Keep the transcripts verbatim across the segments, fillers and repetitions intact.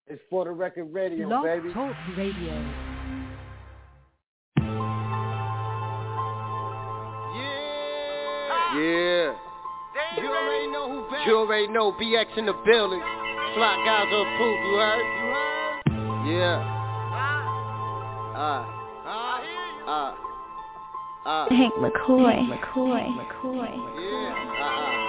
It's For the Record Radio, Blog baby. Talk Radio. Yeah. Yeah. You already know who back. You already know B X in the building. Fly guys are approved, you heard? You heard? Yeah. Uh. Uh. Uh. Uh. Hank McCoy. McCoy. McCoy. Yeah. Uh-uh.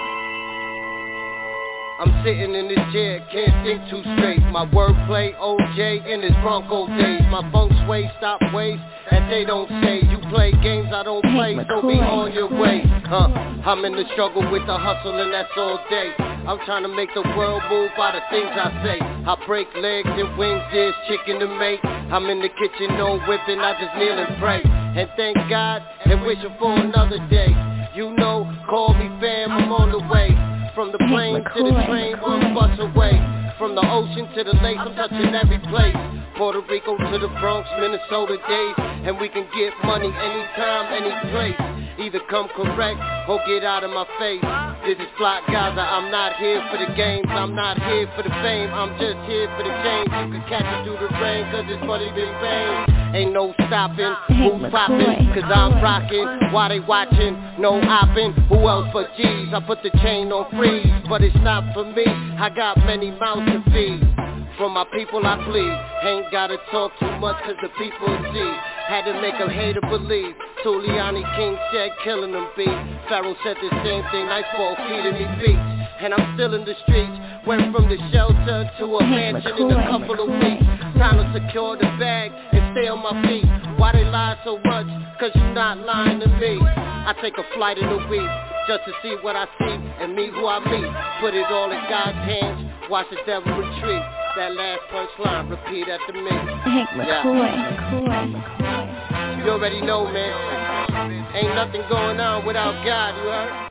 I'm sitting in this chair, can't think too straight. My wordplay, O J in his Bronco days. My funk sway, stop ways that they don't say. You play games I don't play, so be on your way. Huh? I'm in the struggle with the hustle and that's all day. I'm trying to make the world move by the things I say. I break legs and wings, there's chicken to make. I'm in the kitchen, no whipping, I just kneel and pray. And thank God and wishing for another day. You know, call me fam, I'm on the way. From the plane to the train, one bus away. From the ocean to the lake, I'm touching every place. Puerto Rico to the Bronx, Minnesota days. And we can get money anytime, any place. Either come correct or get out of my face. This is Fly Gaza, I'm not here for the games. I'm not here for the fame, I'm just here for the change. You can catch it through the rain, cause it's money been pain. Ain't no stopping, who's popping, cause I'm rocking. While they watching, no hopping. Who else but G's? I put the chain on freeze, but it's not for me. I got many mouths to feed. From my people I plead. Ain't gotta talk too much cause the people see. Had to make a hater believe. Tuliani King said killing them beat. Pharaoh said the same thing, Nightfall feeding me beats. And I'm still in the streets. Went from the shelter to a mansion in a couple of weeks. Time to secure the bag and stay on my feet. Why they lie so much? Cause you not lying to me. I take a flight in a week just to see what I see and meet who I meet. Put it all in God's hands, watch the devil retreat. That last punchline, repeat after me. Hank McCoy. McCoy. McCoy. You already know, man. Ain't nothing going on without God, you heard?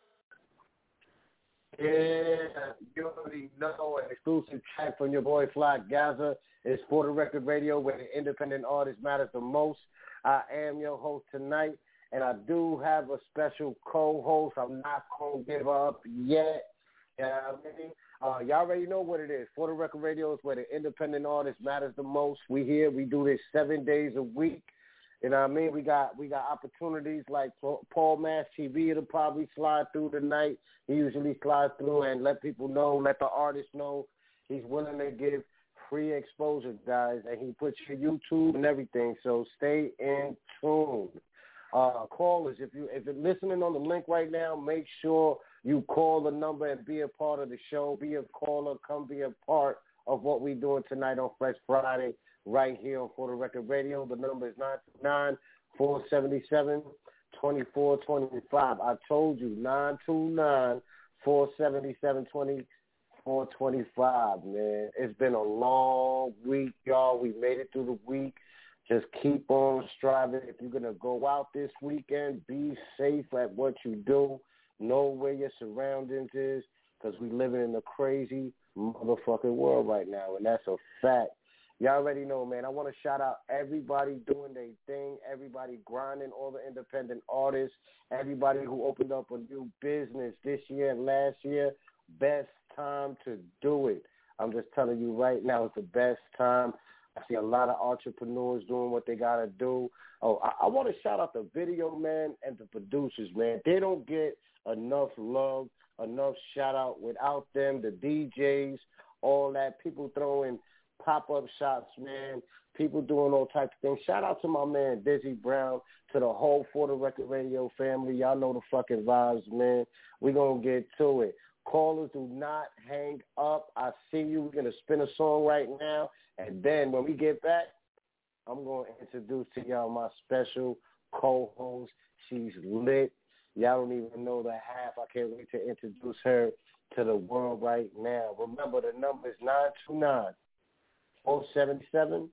Yeah, you already know. An exclusive track from your boy Fly Gaza. It's For the Record Radio, where the independent artist matters the most. I am your host tonight, and I do have a special co-host. I'm not going to give her up yet. You know what I mean? Uh, y'all already know what it is. For the Record Radio is where the independent artist matters the most. We here. We do this seven days a week. You know what I mean? We got we got opportunities like Paul Mass T V to probably slide through tonight. He usually slides through and let people know, let the artist know he's willing to give free exposure, guys. And he puts your YouTube and everything. So stay in tune. Uh, callers, if you if you're listening on the link right now, make sure you call the number and be a part of the show. Be a caller. Come be a part of what we're doing tonight on Fresh Friday right here on For the Record Radio. The number is nine two nine, four seven seven, two four two five. I told you, nine two nine, four seven seven, two four two five, man. It's been a long week, y'all. We made it through the week. Just keep on striving. If you're going to go out this weekend, be safe at what you do. Know where your surroundings is, because we living in a crazy motherfucking world right now, and that's a fact. Y'all already know, man. I want to shout out everybody doing their thing, everybody grinding, all the independent artists, everybody who opened up a new business this year and last year. Best time to do it. I'm just telling you right now, it's the best time. I see a lot of entrepreneurs doing what they got to do. Oh, I, I want to shout out the video man and the producers, man. They don't get enough love, enough shout out. Without them, the D Js, all that, people throwing pop-up shots, man, people doing all types of things. Shout out to my man Dizzy Brown, to the whole For the Record Radio family. Y'all know the fucking vibes, man. We're going to get to it. Callers, do not hang up. I see you. We're going to spin a song right now. And then when we get back, I'm going to introduce to y'all my special co-host. She's lit. Y'all don't even know the half. I can't wait to introduce her to the world right now. Remember, the number is nine two nine, four seven seven,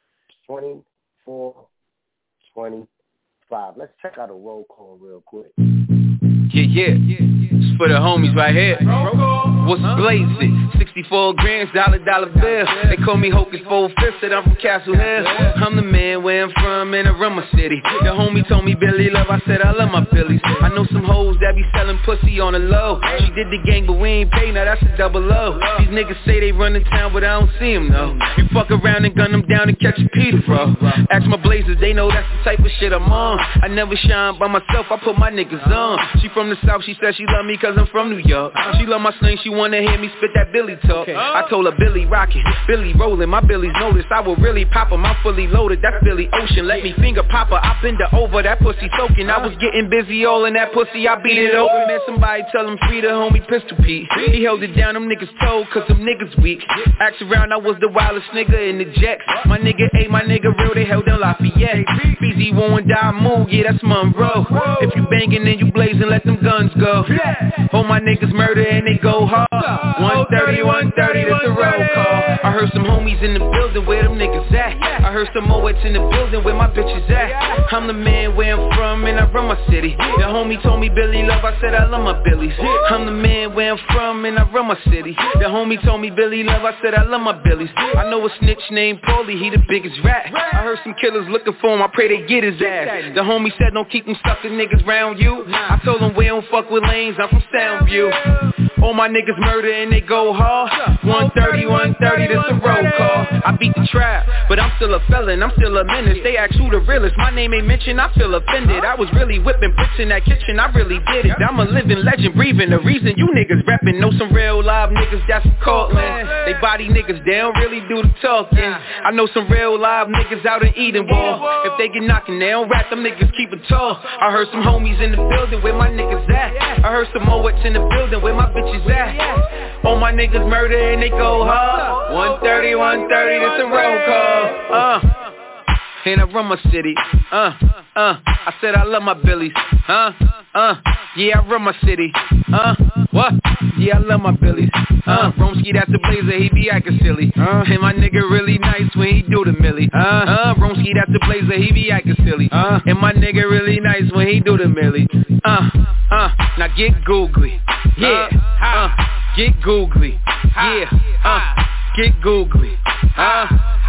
two four two five. Let's check out a roll call real quick. Yeah, yeah. for the homies right here. What's blazing? sixty-four grams, dollar, dollar bill. They call me Hocus four fifths, said I'm from Castle Hill. I'm the man where I'm from in Aroma City. The homie told me Billy Love, I said I love my Billies. I know some hoes that be selling pussy on the low. She did the gang but we ain't pay, now that's a double O. These niggas say they run in town but I don't see them though. You fuck around and gun them down and catch a Peter, bro. Ask my blazers, they know that's the type of shit I'm on. I never shine by myself, I put my niggas on. She from the south, she said she love me cause I'm from New York. She love my slang, she wanna hear me spit that Billy talk. I told her Billy rockin', Billy rollin', my Billy's notice. I will really pop 'em, I'm fully loaded, that's Billy Ocean. Let me finger pop her, I bend her over, that pussy soaking. I was getting busy all in that pussy, I beat it open. Man, somebody tell him free the homie Pistol Pete. He held it down, them niggas told cause them niggas weak. Asked around, I was the wildest nigga in the jacks. My nigga A, my nigga real, they held down Lafayette. Feezy won't die, move, yeah, that's Monroe. If you bangin' and you blazing, let them guns go. All my niggas murder and they go hard. one thirty, one thirty, that's a roll call. I heard some homies in the building, where them niggas at? I heard some Moets in the building, where my bitches at? I'm the man where I'm from and I run my city. The homie told me Billy Love, I said I love my Billies. I'm the man where I'm from and I run my city. The homie told me Billy Love, I said I love my Billies. I know a snitch named Paulie, he the biggest rat. I heard some killers looking for him, I pray they get his ass. The homie said don't keep them suckin' niggas round you. I told him we don't fuck with lanes, I'm from Soundview. All my niggas murder and they go hard. one thirty, one thirty, that's a roll call. I beat the trap, but I'm still a felon, I'm still a menace. They ask who the realest, my name ain't mentioned, I feel offended. I was really whipping bricks in that kitchen, I really did it. I'm a living legend, breathing, the reason you niggas reppin'. Know some real live niggas that's from Cortland. They body niggas, they don't really do the talking. I know some real live niggas out in Edenwald. If they get knockin', they don't rap, them niggas keep it tall. I heard some homies in the building, where my niggas at? I heard some Moets in the building, where my bitches at? All my niggas murder and they go hard. one thirty, one thirty, that's a roll call. Uh And I run my city, uh, uh I said I love my Billies, uh, uh yeah, I run my city, uh, what? Yeah, I love my Billies, uh Romski, that's the blazer, he be acting silly, uh And my nigga really nice when he do the millie, uh, uh Romski, that's the blazer, he be acting silly, uh And my nigga really nice when he do the millie, uh, uh Now get googly, yeah, uh Get googly, yeah, uh Get googly, uh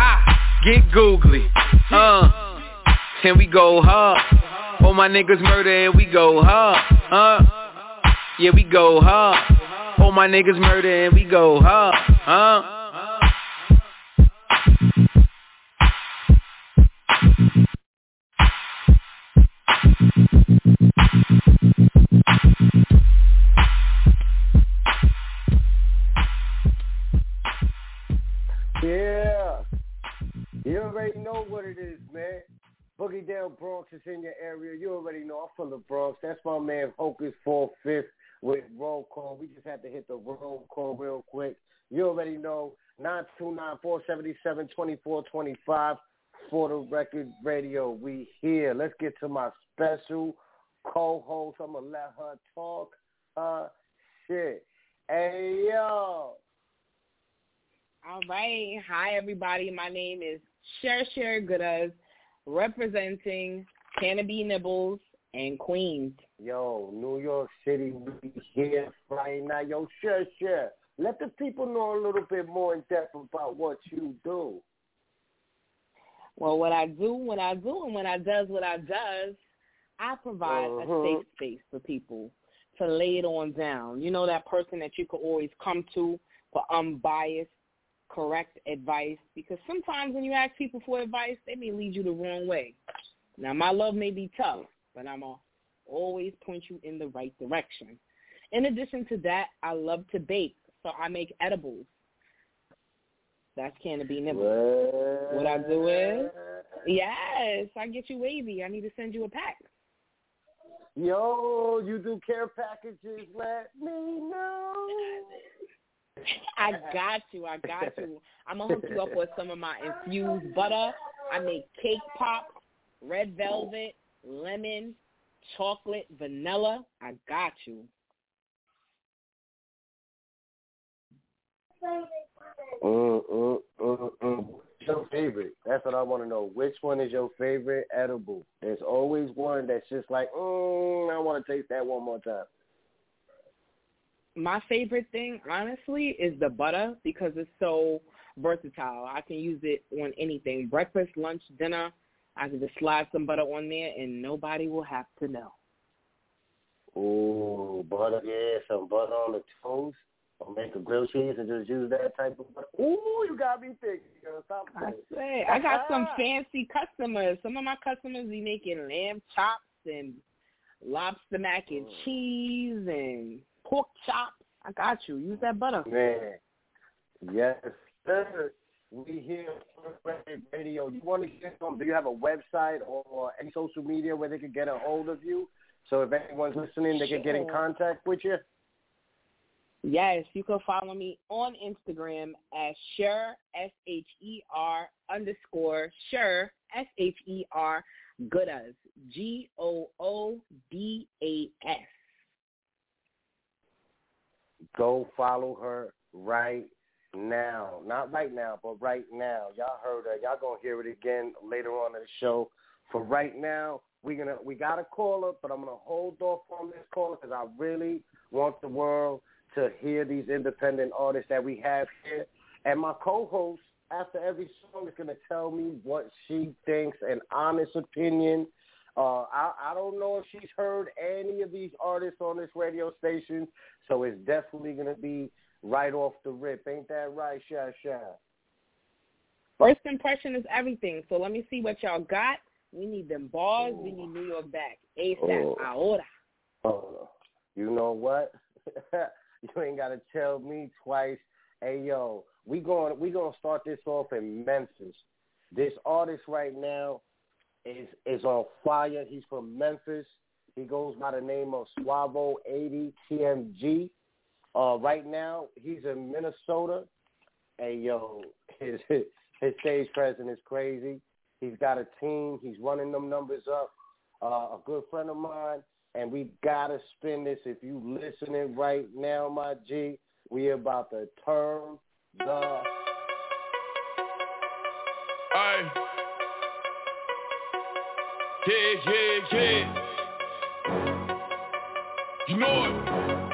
Get googly, uh, and we go hard. All my niggas murder and we go hard, uh, yeah, we go hard. All my niggas murder and we go hard, uh. Yeah. You already know what it is, man. Boogie Down Bronx is in your area. You already know I'm from the Bronx. That's my man Hocus four fifths with roll call. We just had to hit the roll call real quick. You already know nine two nine, four seven seven, two four two five For the Record Radio. We here. Let's get to my special co-host. I'm going to let her talk her shit. Hey, yo. All right. Hi, everybody. My name is Cher Cher Goodas, representing Canopy Nibbles and Queens. Yo, New York City, we here right now. Yo, Cher Cher, let the people know a little bit more in depth about what you do. Well, what I do, what I do, and when I does what I does, I provide uh-huh. a safe space for people to lay it on down. You know, that person that you could always come to for unbiased, correct advice, because sometimes when you ask people for advice, they may lead you the wrong way. Now, my love may be tough, but I'm going to always point you in the right direction. In addition to that, I love to bake, so I make edibles. That's Canopy Nibbles. What I do is, yes, I get you wavy. I need to send you a pack. Yo, you do care packages, let me know. I got you. I got you. I'm going to hook you up with some of my infused butter. I make cake pop, red velvet, lemon, chocolate, vanilla. I got you. Mm, mm, mm, mm. What's your favorite? That's what I want to know. Which one is your favorite edible? There's always one that's just like, mm, I want to taste that one more time. my favorite thing, honestly, is the butter because it's so versatile. I can use it on anything. Breakfast, lunch, dinner. I can just slide some butter on there and nobody will have to know. Ooh, butter, yeah, some butter on the toast. Or make a grilled cheese and just use that type of butter. Ooh, you got me thinking. Stop I say, I got some fancy customers. Some of my customers be making lamb chops and lobster mac and cheese and pork chops. I got you. Use that butter. Man, yes, sir. We here on radio. You want to get some? Do you have a website or any social media where they can get a hold of you? So if anyone's listening, they sure. can get in contact with you? Yes, you can follow me on Instagram at Sher, S H E R underscore Sher, S H E R Goodas, G O O D A S. Go follow her right now. Not right now, but right now. Y'all heard her. Y'all going to hear it again later on in the show. For right now, we're gonna, we got a caller, but I'm going to hold off on this caller because I really want the world to hear these independent artists that we have here. And my co-host, after every song, is going to tell me what she thinks, an honest opinion. Uh, I, I don't know if she's heard any of these artists on this radio station, so it's definitely going to be right off the rip. Ain't that right, Sha Sha? First impression is everything, so let me see what y'all got. We need them bars. Oh. We need New York back. ASAP. Oh. Ahora. Oh, you know what? You ain't got to tell me twice. Hey, yo, we going we gonna start this off in Memphis. This artist right now is is on fire. He's from Memphis. He goes by the name of Suavo eighty T M G. Uh, right now, he's in Minnesota. Hey, yo, his, his his stage presence is crazy. He's got a team. He's running them numbers up. Uh, a good friend of mine. And we got to spin this. If you listening right now, my G, we about to turn the... Aye. Yeah, yeah, yeah. You know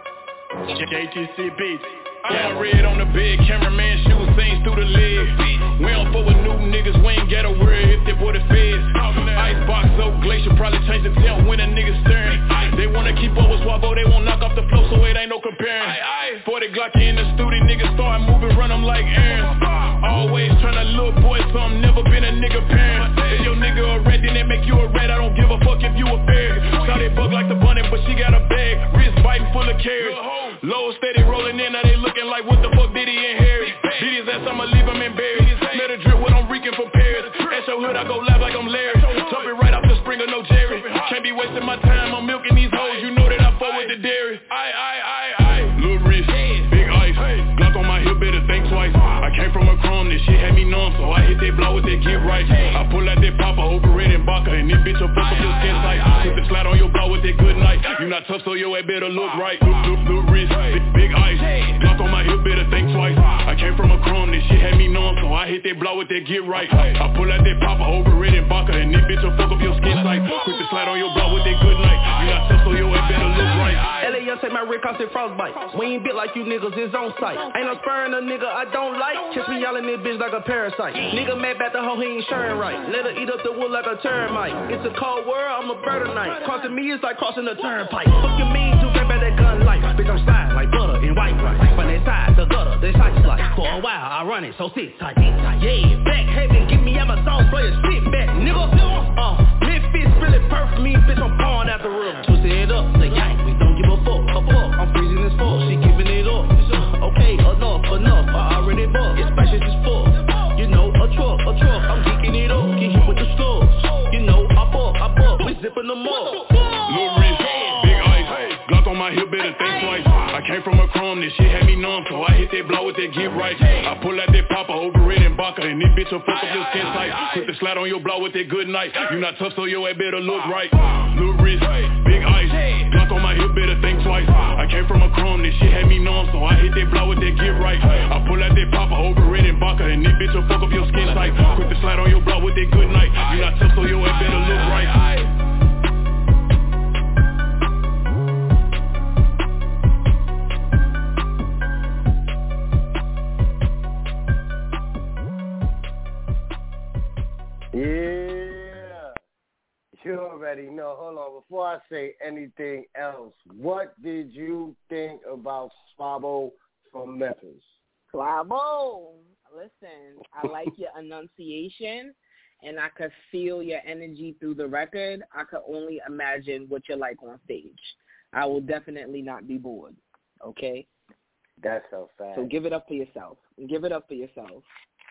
it. J T C Beats. Down red on the bed, cameraman shooting scenes through the lid. We don't fuck with new niggas, we ain't got a word if they boy the feds. Icebox so glacier, probably change the temp when a nigga staring. They wanna keep up with Suavo, they won't knock off the flow, so it ain't no comparing. forty Glock in the studio, niggas start moving, run them like errands. Always trying to little boy something, never been a nigga parent. If your nigga a rat, then they make you a rat, I don't give a fuck if you a fair. Saw they bug like the bunny, but she got a bag, wrist biting full of carrots. Low steady rolling in, now they looking like what the fuck did he inherit? Did his ass, I'ma leave him embarrassed. Let her drip what I'm reeking for Paris. At your hood, I go laugh like I'm Larry. Top it right off the Springer, no Jerry. Can't be wasting my time, I'm milking these hoes. You know that I fuck with the dairy. Aye, aye, aye, aye. Lil' wrist, big ice. Glock on my hip, better think twice. I came from a chrome, this shit had me numb, so I hit that blow with that get right. I pull out that popper, over red and Baca, and this bitch will fuck up your skin tight. Put the slide on your blow with that good night. You not tough, so your head better look right. Lil' wrist, big, big ice. Glock on my hip, better think twice. I came from a chrome, this shit had me numb, so I hit that blow with that get right. I pull out that popper, over red and Baca, and this bitch will fuck up your skin tight. Quick to slide on your blow with that good night. You not tough, so your head better look right. L A young take my Rick, I said frostbite. We ain't built like you niggas, it's on sight. Ain't no spurring a nigga I don't like. Catch me yelling this bitch like a parasite. Nigga mad about the hoe, he ain't sharing right. Let her eat up the wood like a termite. It's a cold world, I'm a bird tonight. Crossing me is like crossing a turnpike. Fuck you mean to get back that gun light. Bitch, I'm sliding like butter in white rice. From that side to gutter, they side slice. For a while, I run it, so sit tight. Yeah, back heavy, give me Amazon for your spit back, nigga. Uh, Memphis really perfect me, bitch, I'm pouring out the room. Twisting it up, say yank, we don't give a fuck. A fuck, I'm freezing this fuck, she giving it up. Okay, enough, enough, I already bought. It's spacious as fuck. You know, a truck, a truck, I'm geeking it up. Get hit with the slugs. You know, I fuck, I fuck, we zipping them up. Lil' wrist, big ice. Glock on my hip, better think twice. I came from a chrome, this shit had me numb, so I hit that blow with that get right. I pull out that popper, over red and Baca, and this bitch will fuck up your skin tight. Quick to slide on your blow with that good night. You not tough, so your head better look right. Lil' wrist, big ice. Glock on my hip, better think twice. I came from a chrome, this shit had me numb, so I hit that blow with that get right. I pull out that popper, over red and Baca, and this bitch will fuck up your skin tight. Quick to slide on your blow with that good night. You not tough, so your head better look right. Yeah. You already know. Hold on. Before I say anything else, what did you think about Swabo from Memphis? Swabo. Listen, I like your enunciation, and I could feel your energy through the record. I could only imagine what you're like on stage. I will definitely not be bored, okay? That's so fast. So give it up for yourself. Give it up for yourself.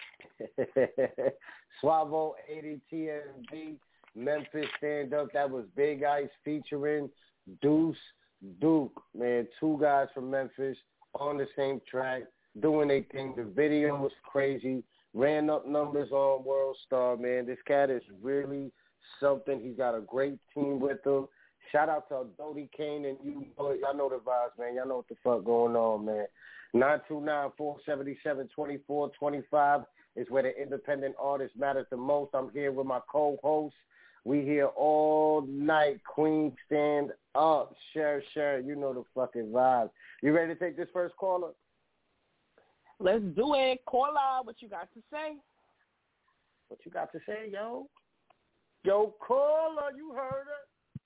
Swabo eighty T M B, Memphis Stand Up. That was Big Ice featuring Deuce Duke. Man, two guys from Memphis on the same track, doing their thing. The video was crazy. Ran up numbers on World Star, man. This cat is really something. He's got a great team with him. Shout out to Dodie Kane and you. Y'all know the vibes, man. Y'all know what the fuck going on, man. nine two nine, four seven seven, two four two five is where the independent artist matters the most. I'm here with my co-host. We here all night. Queen, stand up. Share, share. You know the fucking vibe. You ready to take this first caller? Let's do it. Caller, what you got to say? What you got to say, yo? Yo, caller, you heard it.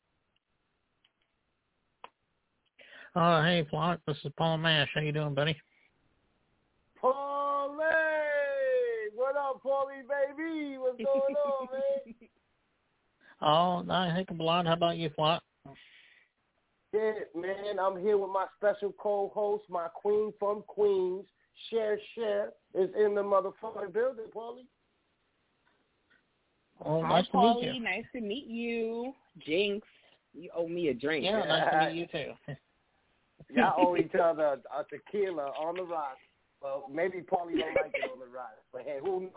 Uh, hey, Flock, this is Paul Mash. How you doing, buddy? Paulie! What up, Paulie, baby? What's going on, man? Oh, I think a lot. How about you, Flock? Yeah, man, I'm here with my special co-host, my queen from Queens, Cher Cher, is in the motherfucking building, Paulie. Oh, Hi, nice to Paulie. meet you. Nice to meet you. Jinx, you owe me a drink. Yeah, nice to meet you, too. Y'all owe each other a tequila on the rocks. Well, maybe Paulie don't like it on the rocks, but hey, who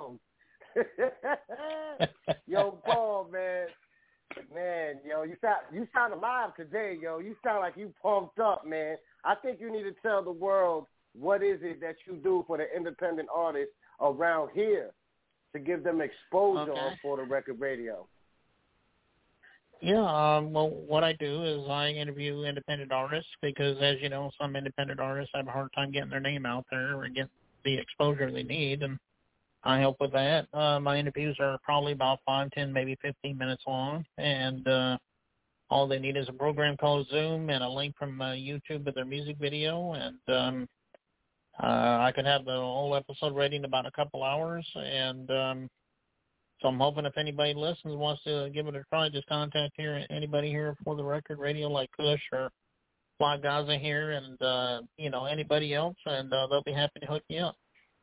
knows? Yo, Paul, man. Man, yo, you sound, you sound alive today, yo. You sound like you pumped up, man. I think you need to tell the world what is it that you do for the independent artists around here to give them exposure Okay. on For the Record Radio. Yeah, um, well, what I do is I interview independent artists because, as you know, some independent artists have a hard time getting their name out there or get the exposure they need, and I help with that. Uh, my interviews are probably about five, ten, maybe fifteen minutes long, and uh, all they need is a program called Zoom and a link from uh, YouTube with their music video, and um, uh, I could have the whole episode ready in about a couple hours, and um, so I'm hoping if anybody listens wants to give it a try, just contact here anybody here for the record radio like Kush or Fly Gaza here, and uh, you know anybody else, and uh, they'll be happy to hook you up.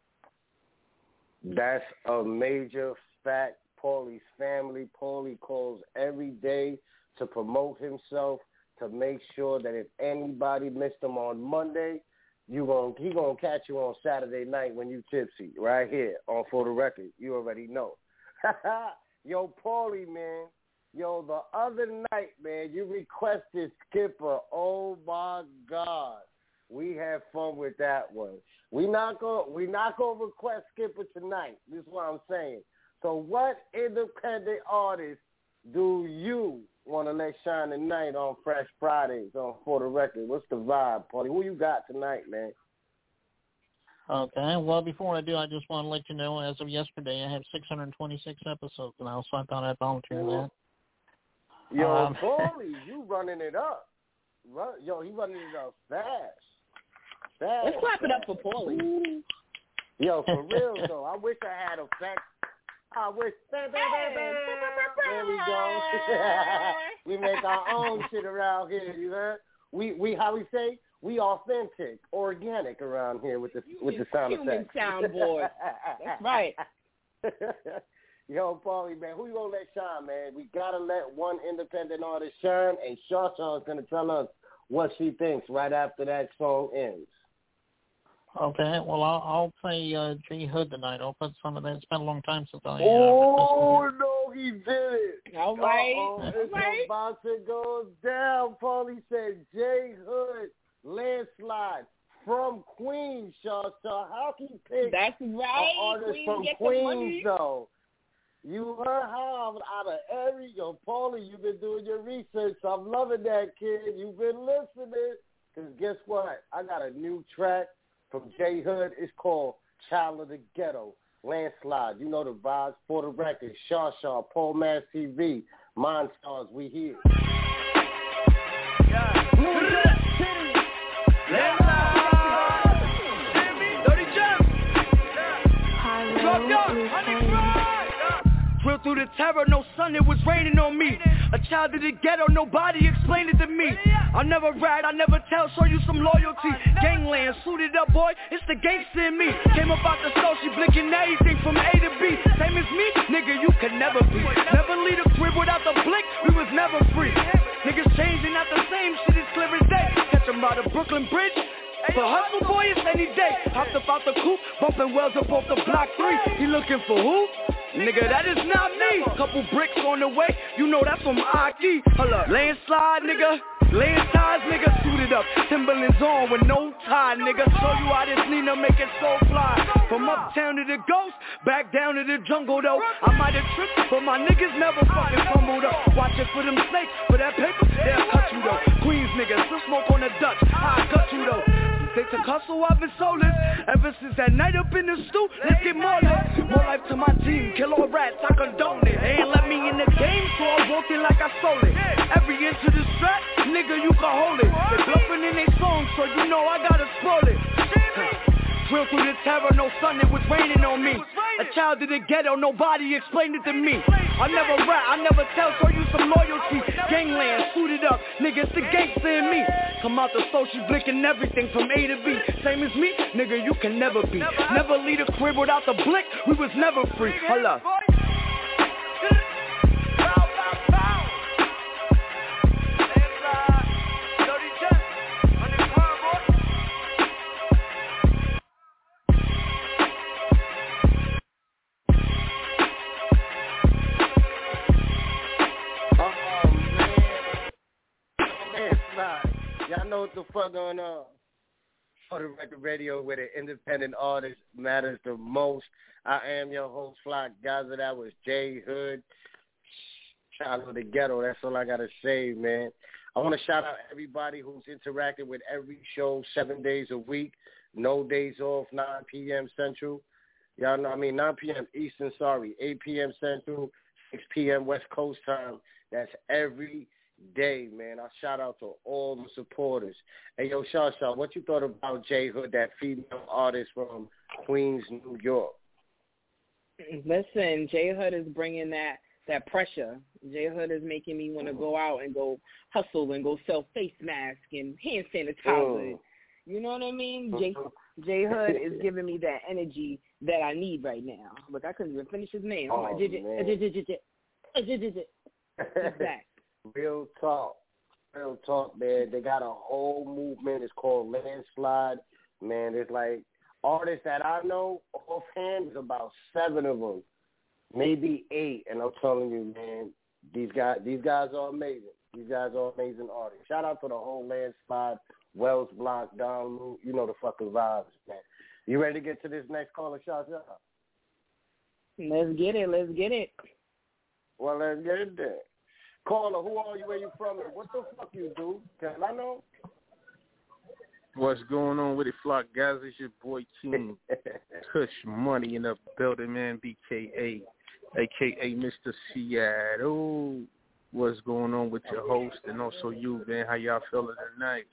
That's a major fact. Paulie's family. Paulie calls every day to promote himself, to make sure that if anybody missed him on Monday, you gonna he gonna catch you on Saturday night when you tipsy, right here on For the Record. You already know. Yo, Paulie, man. Yo, the other night, man, you requested Skipper. Oh my God, we had fun with that one. We not gonna we not gonna request Skipper tonight. This is what I'm saying. So, what independent artists do you want to let shine tonight on Fresh Fridays on For the Record? What's the vibe, Paulie? Who you got tonight, man? Okay. Well, before I do, I just want to let you know, as of yesterday, I have six hundred twenty-six episodes now, so I thought I'd volunteer that. Yo, Um, Paulie, you running it up. Run, yo, he running it up fast. Fast. Let's clap it up for Paulie. Yo, for real, though. I wish I had effects. I wish. There we go. We make our own shit around here, you heard? We, we how we say? We authentic, organic around here with the with the sound Human effects. soundboard. That's right. Yo, Paulie, man, who you gonna let shine, man? We gotta let one independent artist shine, and Shaw Shaw is gonna tell us what she thinks right after that song ends. Okay. Well, I'll, I'll play uh, G Hood tonight. I'll put some of that. It's been a long time since I. Uh, oh no, he did it! All right, Uh-oh, all it's right. about to go down. Paulie said J Hood landslide from Queens, Shaw Shaw. How can you pick That's right. an artist Queen, from get the money. Queens, though? You heard how out of every, yo, Paulie, you've been doing your research. So I'm loving that, kid. You've been listening. Because guess what? I got a new track from J Hood. It's called Child of the Ghetto. Landslide, you know the vibes. For the record, Shaw Shaw, Paul Mass T V, Monstars, we here. Yeah. New York City. Landslide. Dirty Jump. Drop down. Honey Cry. Drill through the terror, no sun, it was raining on me. A child of the ghetto, nobody explained it to me. I never rat, I never tell, show you some loyalty. Gangland, suited up boy, it's the gangster in me. Came up out the soul, she blinking everything from A to B. Same as me, nigga, you can never be. Never leave a crib without the blink, we was never free. Niggas changing, not the same, shit is clear as day. Catch 'em by the Brooklyn Bridge. For hustle boy, it's any day. Hopped up out the coupe, bumping wells up off the block three. He looking for who? Nigga, that is not me. Couple bricks on the way, you know that's from Aki. Hold up, landslide, nigga. Land ties, nigga, suited up. Timberlands on with no tie, nigga. Show you how this Nina make it so fly. From uptown to the ghost, back down to the jungle though. I might have tripped, but my niggas never fucking fumbled up. Watch it for them snakes, for that paper, they'll cut you though. Queens niggas, still smoke on the Dutch, I cut you though. They took hustle, I've been soulless ever since that night up in the stoop. Let's get more life, more life to my team. Kill all rats, I condone it. They ain't let me in the game, so I walked in like I stole it. Every inch of the strap, nigga, you can hold it. They bluffing in they songs, so you know I gotta spoil it. Drill through the terror, no sun, it was raining on me. A child of the ghetto, nobody explained it to me. I never rap, I never tell, show you some loyalty. Gangland, suited up, nigga, it's the gangster in me. Come out the soul, she blinking everything from A to B. Same as me, nigga, you can never be. Never leave a crib without the blink, we was never free. Hold up. Y'all know what the fuck going on. For the Record Radio, where the independent artist matters the most. I am your host, Flock Gaza. That was J Hood. Shout out to the ghetto. That's all I got to say, man. I want to shout out everybody who's interacted with every show seven days a week. No days off, nine p.m. Central. Y'all know, I mean, nine p.m. Eastern, sorry. eight p.m. Central, six p.m. West Coast time. That's every day, man. I shout out to all the supporters. Hey, yo, Shaw Shaw, what you thought about J Hood, that female artist from Queens, New York? Listen, J Hood is bringing that that pressure. J Hood is making me want to go out and go hustle and go sell face mask and hand sanitizer. Mm. You know what I mean? J J Hood is giving me that energy that I need right now. Look, I couldn't even finish his name. Oh, I'm like, exact. Real talk. Real talk, man. They got a whole movement. It's called Landslide. Man, it's like artists that I know offhand is about seven of them, maybe eight. And I'm telling you, man, these guys, these guys are amazing. These guys are amazing artists. Shout out to the whole Landslide, Wells Block, Don, you know the fucking vibes, man. You ready to get to this next caller, Shot Shot? Let's get it. Let's get it. Well, let's get it there. Caller, who are you? Where you from? What the fuck you do? Can I know? What's going on with it, Flock guys? It's your boy King Kush Money in the building, man. B K A, A K A Mister Seattle. What's going on with your host and also you, man? How y'all feeling tonight?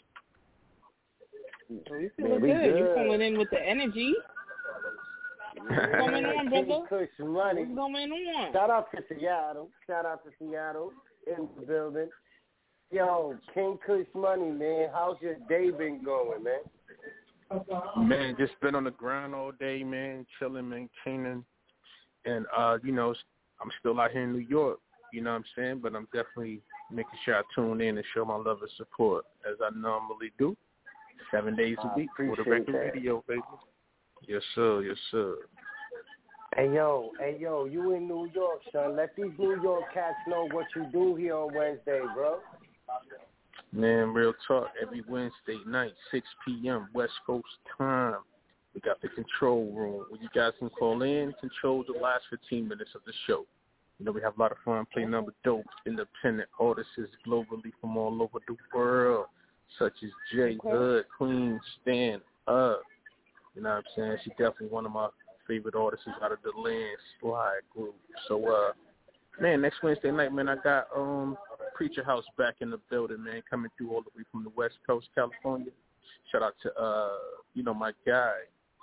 We feeling good. good. You calling in with the energy. What's going on, brother? Kush Money. What's going on? Shout out to Seattle. Shout out to Seattle. In the building. Yo, King Kush Money, man. How's your day been going, man? Man, just been on the grind all day, man. Chilling, maintaining. And, uh, you know, I'm still out here in New York, you know what I'm saying? But I'm definitely making sure I tune in and show my love and support, as I normally do. Seven days a week for the Record Radio, baby. Yes, sir. Yes, sir. Hey, yo, hey, yo, you in New York, son. Let these New York cats know what you do here on Wednesday, bro. Man, real talk. Every Wednesday night, six p.m. West Coast time. We got the control room where you guys can call in, control the last fifteen minutes of the show. You know, we have a lot of fun playing number dope, independent artists globally from all over the world, such as J Hood, Queen, Stand Up. You know what I'm saying? She's definitely one of my favorite artists out of the Landslide group. So, uh, man, next Wednesday night, man, I got um Preacher House back in the building, man, coming through all the way from the West Coast, California. Shout out to, uh, you know, my guy,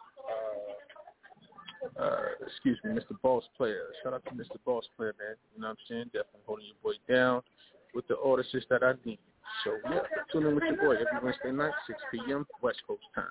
uh, uh, excuse me, Mister Boss Player. Shout out to Mister Boss Player, man. You know what I'm saying? Definitely holding your boy down with the artists that I need. So, yeah, tune in with your boy every Wednesday night, six p.m. West Coast time.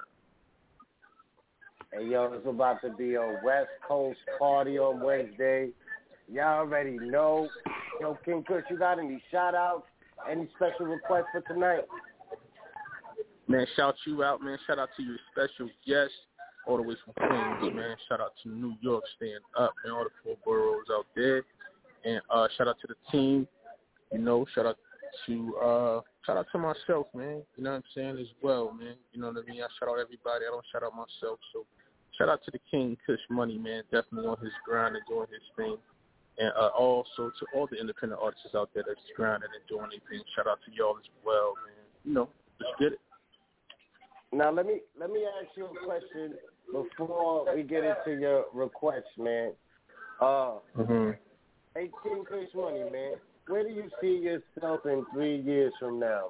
Hey, yo, it's about to be a West Coast party on Wednesday. Y'all already know. Yo, King Kush, you got any shout-outs, any special requests for tonight? Man, shout you out, man. Shout out to your special guest all the way from Queens, man. Shout out to New York, staying up, man, all the four boroughs out there. And uh, shout out to the team, you know, shout out to uh, shout out to myself, man. You know what I'm saying, as well, man. You know what I mean? I shout out everybody. I don't shout out myself. So shout out to the King Kush Money, man. Definitely on his grind and doing his thing. And uh, also to all the independent artists out there that's grinding and doing their thing. Shout out to y'all as well, man. You know, let's get it. Now, let me let me ask you a question before we get into your requests, man. Uh, mm-hmm. Hey, King Kush Money, man. Where do you see yourself in three years from now,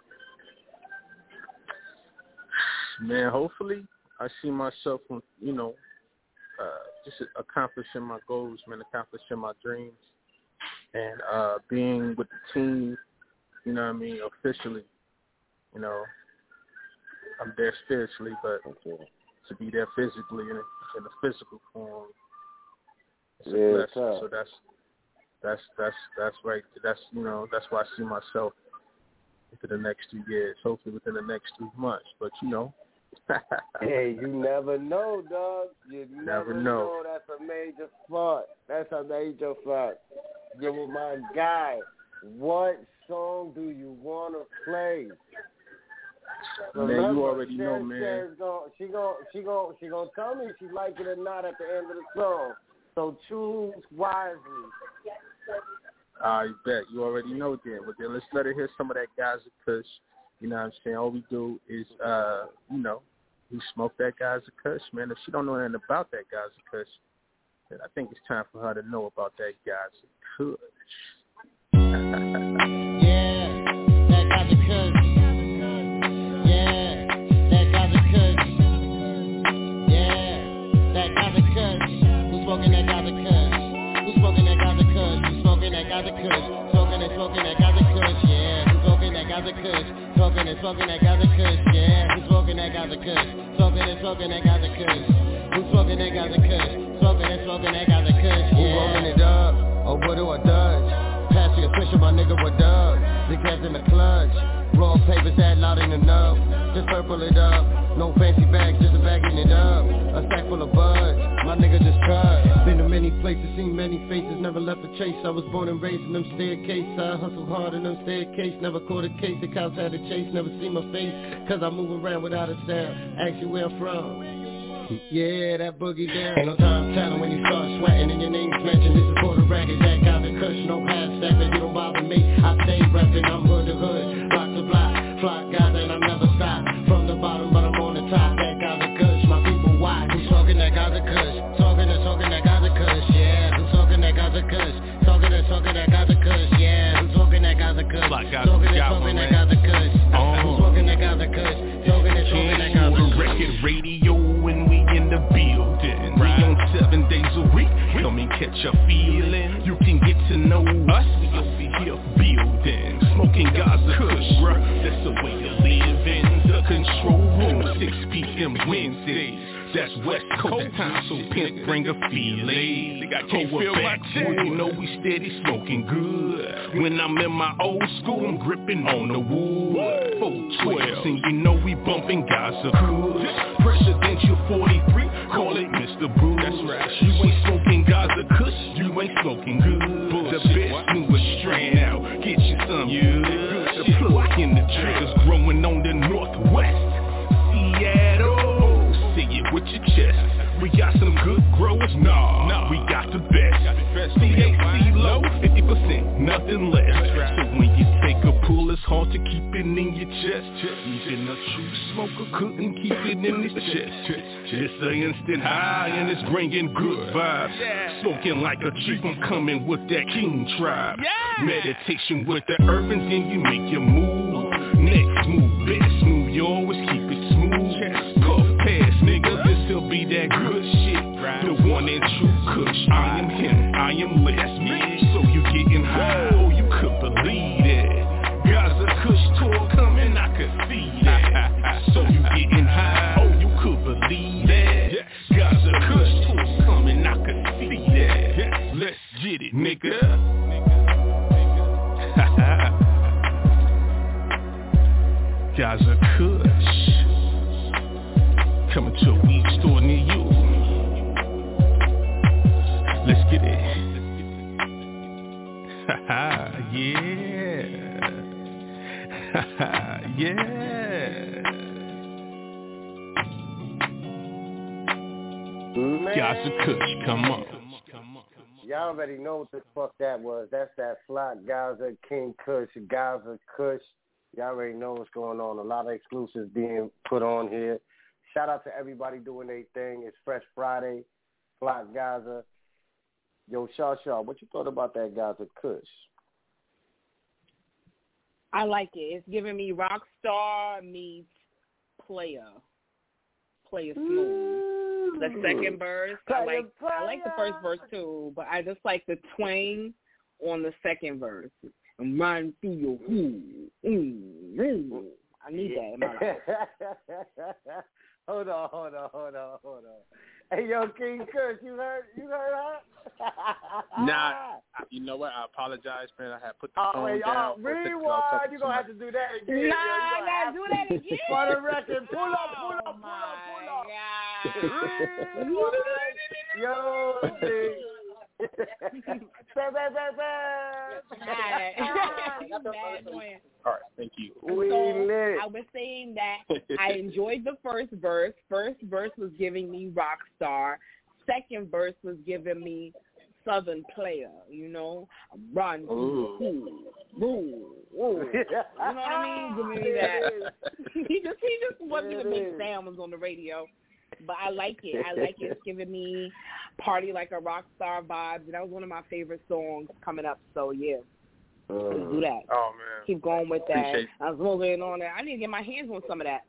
man? Man, hopefully I see myself, you know, uh, just accomplishing my goals, man, accomplishing my dreams, and uh, being with the team, you know what I mean, officially. You know, I'm there spiritually, but to be there physically in a, in a physical form, it's a yeah, blessing. tough. So that's that's that's that's right. That's you know that's where I see myself into the next two years. Hopefully within the next two months. But you know. Hey, you never know, dog. You never, never know. know. That's a major fault. That's a major fault. Yo, my guy, what song do you want to play? Man, Remember, you already Sherry, know, man. Sherry's gonna, she gonna, she gonna, she gonna tell me if she like it or not at the end of the song. So choose wisely. I bet you already know, then. But then let's let her hear some of that Gaza Kush. You know what I'm saying? All we do is, uh, you know, we smoke that Gaza Kush, man. If she don't know anything about that Gaza Kush, then I think it's time for her to know about that Gaza Kush. Yeah, that Gaza Kush. Yeah, that Gaza Kush. Yeah, that Gaza Kush. Who's smoking that Gaza Kush? Who's smoking that Gaza Kush? Who's smoking that Gaza Kush? Smoking and smoking that Gaza Kush, yeah. Who's smoking that Gaza Kush? Smoking and smoking that Gaza Kush, yeah. Who's smoking that Gaza Kush? Smoking and smoking that Gaza Kush. Who's smoking that Gaza Kush? Smoking and smoking that Gaza Kush, yeah. Who rolling it up? Oh, what do I dodge? Passing a switch my nigga, what up? Big hands in the clutch. Raw papers that loud in the nub. Just purple it up. No fancy bags, just a bagging it up. A sack full of buds. My nigga just cut. Been to many places, seen many faces. Never left a chase. I was born and raised in them staircase. I hustled hard in them staircase. Never caught a case. The cops had to chase. Never see my face. Cause I move around without a sound. Ask you where I'm from. Yeah, that boogie down. Ain't no time telling when you start sweating and your name's mentioned. This is for the record, that got the Kush, no half stepping. You don't bother me, I stay reppin'. I'm hood to hood, block to block, flock guys and I never stop. From the bottom, but I'm on the top. That got the Kush, my people watch. Who's talking that got the Kush? Talking and talking that got the Kush, yeah. Who's talking that got the Kush? Talking and talking that got the Kush, yeah. Who's talking that got the Kush? Talking and talking that got the Kush. Who's talking that got the Kush? Talking and talking that got the Kush. Record radio when we in the building, right. We on seven days a week. Come and catch a feeling. You can get to know us. We over here building, smoking Gaza Kush, bruh. That's the way to live in the control room. six p.m. Wednesdays. That's West Coast time, so pimp bring a feeling. Think I can't feel my chest. You know we steady smoking good. When I'm in my old school, I'm gripping on the wood. four twelve, and you know we bumping Gaza Kush. Presidential forty-three, call it Mister Brew. That's right. You ain't smoking Gaza Kush, you ain't smoking good. The best newest strand out, get you some good. The plug in the triggers growing on the northwest. Seattle. With your chest, we got some good growers, nah, nah. We got the best, C H C low, fifty percent, nothing less, right. So when you take a pull, it's hard to keep it smoking in your chest. Even a true smoker couldn't keep it in his chest. It's an instant high and it's bringing good vibes. Smoking like a chief, I'm coming with that king tribe. Meditation with the urban, then you make your move. Next move, best move, you always keep it smooth. Puff pass, nigga, this'll be that good shit. The one and true Kush, I am him, I am less. So you getting high, oh you could believe that. Gaza Kush tour coming, I could see that. So you getting high, oh you could believe that. Gaza Kush tour coming, I could see that. Let's get it, nigga. Gaza Kush coming to a weed store near you. Let's get it. Yeah. Yeah. Man. Gaza Kush, come on. Y'all already know what the fuck that was. That's that Flock Gaza King Kush, Gaza Kush. Y'all already know what's going on. A lot of exclusives being put on here. Shout out to everybody doing their thing. It's Fresh Friday, Flock Gaza. Yo, Shaw Shaw, what you thought about that Gaza Kush? I like it. It's giving me Rockstar meets Player. Player Smooth. The second verse, I like I like the first verse too, but I just like the twang on the second verse. And run through your who. Mm, mm. I need that in my life. Hold on, hold on, hold on, hold on. Hey, yo, King Kush, you heard, you heard her? Nah, you know what? I apologize, man. I had put the oh, phone wait, down. Oh, rewind. You're going to have to do that again. Nah, I got to do that again. For the record, pull up, pull up, oh pull up, pull up. Rewind. Yo, see. All right, thank you. We so lit. I was saying that I enjoyed the first verse. First verse was giving me Rockstar. Second verse was giving me Southern Player. You know, run, ooh, ooh, ooh. You know what I mean? Giving me that. he just he just wanted to make sounds on the radio. But I like it. I like it. It's giving me party like a rock star vibes. And that was one of my favorite songs coming up. So, yeah. Uh, Let's do that. Oh, man. Keep going with that. Appreciate I was moving on there. I need to get my hands on some of that.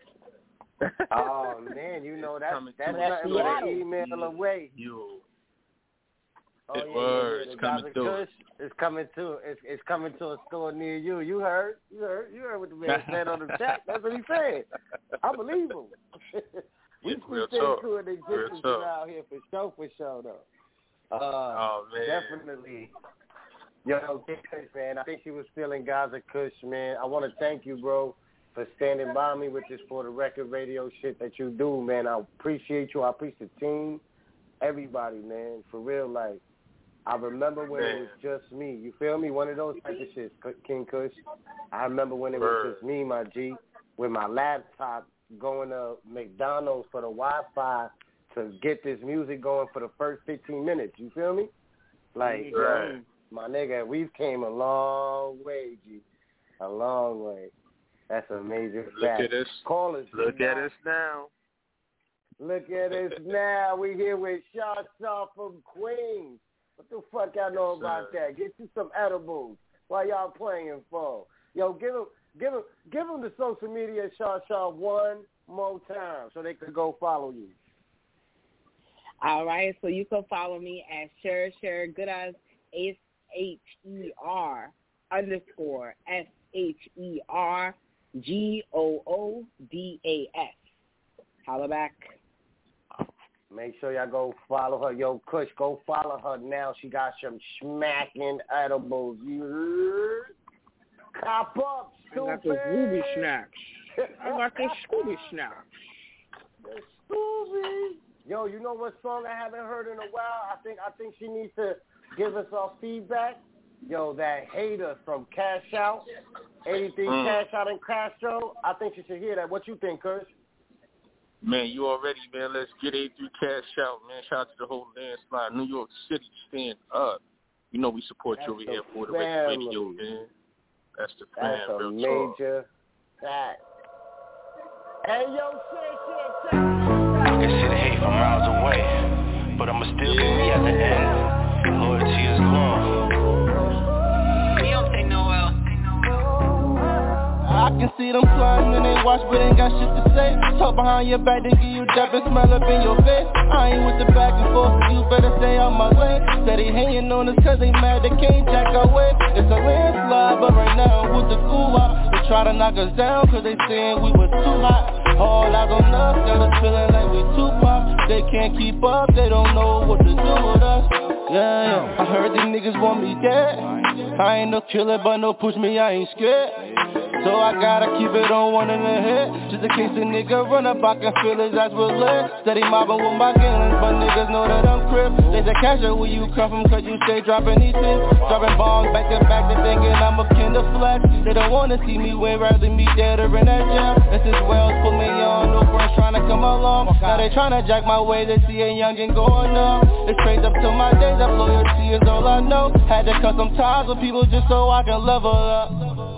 Oh, man. You know, that's, that's nothing but an email away. You. Oh, it yeah, was yeah, yeah. coming through. It's coming to it's, it's coming to a store near you. You heard? You heard? You heard what the man said on the chat. That's what he said. I believe him. We It's we real stay talk. to an existence out here for sure, for sure, though. Uh, oh, man. Definitely. Yo, Kush, man, I think she was feeling Gaza Kush, man. I want to thank you, bro, for standing by me with this For the Record radio shit that you do, man. I appreciate you. I appreciate the team, everybody, man, for real. Like, I remember when man. it was just me. You feel me? One of those type of shit, King Kush. I remember when it Word. was just me, my G, with my laptop, going to McDonald's for the Wi-Fi to get this music going for the first fifteen minutes. You feel me? Like, right. yo, my nigga, we've came a long way, G. A long way. That's a major fact. Look at us. Call us. Look at us now. Look at us now. We here with Shaw Shaw from Queens. What the fuck y'all know yes, about sir. that? Get you some edibles while y'all playing for. Yo, give them, give them, give them the social media Shaw Shaw one more time so they could go follow you. All right, so you can follow me at Sher Sher Good as S H E R underscore S H E R G O O D A S. Holla back. Make sure y'all go follow her. Yo, Kush, go follow her now. She got some smacking edibles. You heard? Cop up, stupid. I got the Scooby snacks. I got the Scooby snacks. The Scooby. Yo, you know what song I haven't heard in a while? I think I think she needs to give us our feedback. Yo, that Hater from Cash Out, eighty-three mm. Cash Out in Castro. I think you should hear that. What you think, Kush? Man, you already, man. Let's get eighty-three Cash Out, man. Shout out to the whole landslide. New York City, stand up. You know we support That's you over here for the family. radio, man. That's the plan. That's a real major fact. Hey, yo, shit, shit, shit. I can see the hate from miles away, but I'ma still be me at the end. Loyalty is law. We don't take no L. I can see them plotting and they watch but ain't got shit to say. Talk behind your back, they give you dap and smell up in your face. I ain't with the back and forth, so you better stay out my lane. Steady hanging on us cause they mad they can't jack our way. It's a landslide, but right now I'm with the cool up. They try to knock us down cause they saying we was too hot. All eyes on us, got us feeling like we too pop. They can't keep up, they don't know what to do with us. Yeah, yeah, I heard these niggas want me dead. I ain't no killer, but no push me, I ain't scared. So I gotta keep it on one in the head, just in case a nigga run up, I can feel his ass with lead. Steady mobbing with my gangs, but niggas know that I'm crip. They say cash out where you come from, cause you stay dropping these tips. Dropping bombs back to back, they thinking I'm a kin of flex. They don't wanna see me win, rather me dead or in that jail. This is Wells, put me on, no friends trying to come along. Now they tryna jack my way, they see a youngin' going up. It's straight up to my days, that loyalty is all I know. Had to cut some ties with people just so I can level up.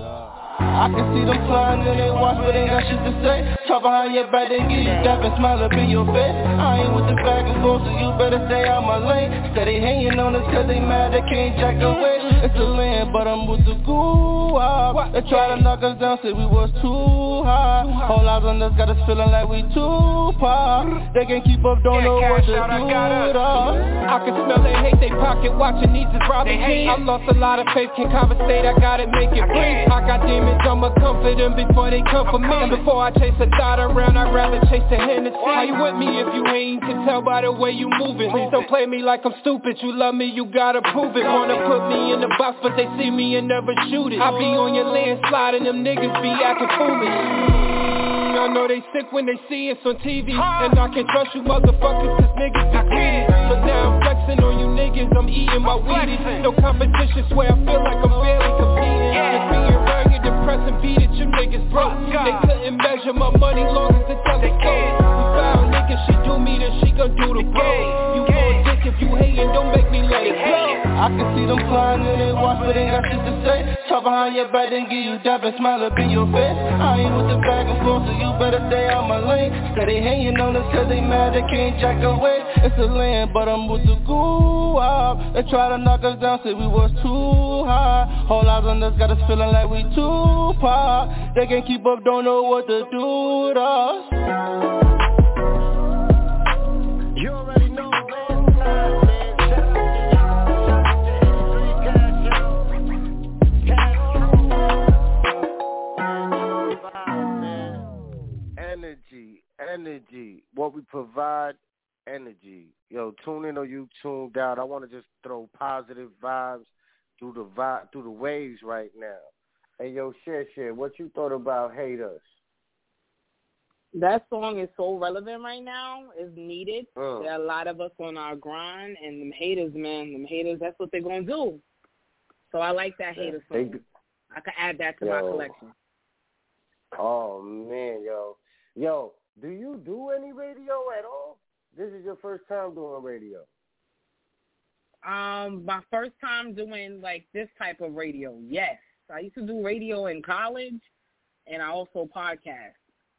I can see them flying and they watch but ain't got shit to say. Talk behind your back, they give you dap and smile up in your face. I ain't with the back and forth, so you better stay out my lane. Steady hanging on us cause they mad, they can't jack away. It's a land, but I'm with the goo up. They try to knock us down, said we was too high. Whole eyes on us, got us feeling like we too pop. They can't keep up, don't know what to do with us. I can smell they hate, they pocket watching these is robbing jeans. I lost a lot of faith, can't conversate, I gotta make it breathe. I got demons, I'ma comfort them before they come for me. And before I chase a dot around, I'd rather chase a Hennessy. How you with me if you ain't? Can tell by the way you moving. Please don't play me like I'm stupid. You love me, you gotta prove it. Wanna put me in the box, but they see me and never shoot it. I be on your landslide and them niggas be acting foolish. I know they sick when they see us on T V. And I can trust you motherfuckers cause niggas be greedy. But now I'm flexing on you niggas, I'm eating my Wheaties. No competition, swear I feel like I'm barely competing. Just being rugged, depressed and beat it, you niggas broke. They couldn't measure my money long as the telescope. We found niggas, she do me, then she gon' do the bro. You gon' dick if you hatin', don't make me let it go. I can see them flying and they watch but ain't got shit to say. Talk behind your back, then give you dap and smile up in your face. I ain't with the back and forth, so you better stay out my lane. Steady hanging on us cause they mad, they can't jack away. It's a land, but I'm with the goo up. They try to knock us down, said we was too high. Whole eyes on us, got us feeling like we too pop. They can't keep up, don't know what to do with us. You already know, man. Shout out to y'all. Shout out to M three Cash Out. Cash Out. Man. Energy, energy. What we provide, energy. Yo, tune in or you tuned out. I want to just throw positive vibes through the vi- through the waves right now. Hey, yo, share, share. What you thought about Hate Us? That song is so relevant right now. It's needed. Uh. There are a lot of us on our grind, and them haters, man, them haters, that's what they're going to do. So I like that hater song. They, I can add that to yo. my collection. Oh, man, yo. Yo, do you do any radio at all? This is your first time doing radio. Um, my first time doing, like, this type of radio, yes. I used to do radio in college, and I also podcast.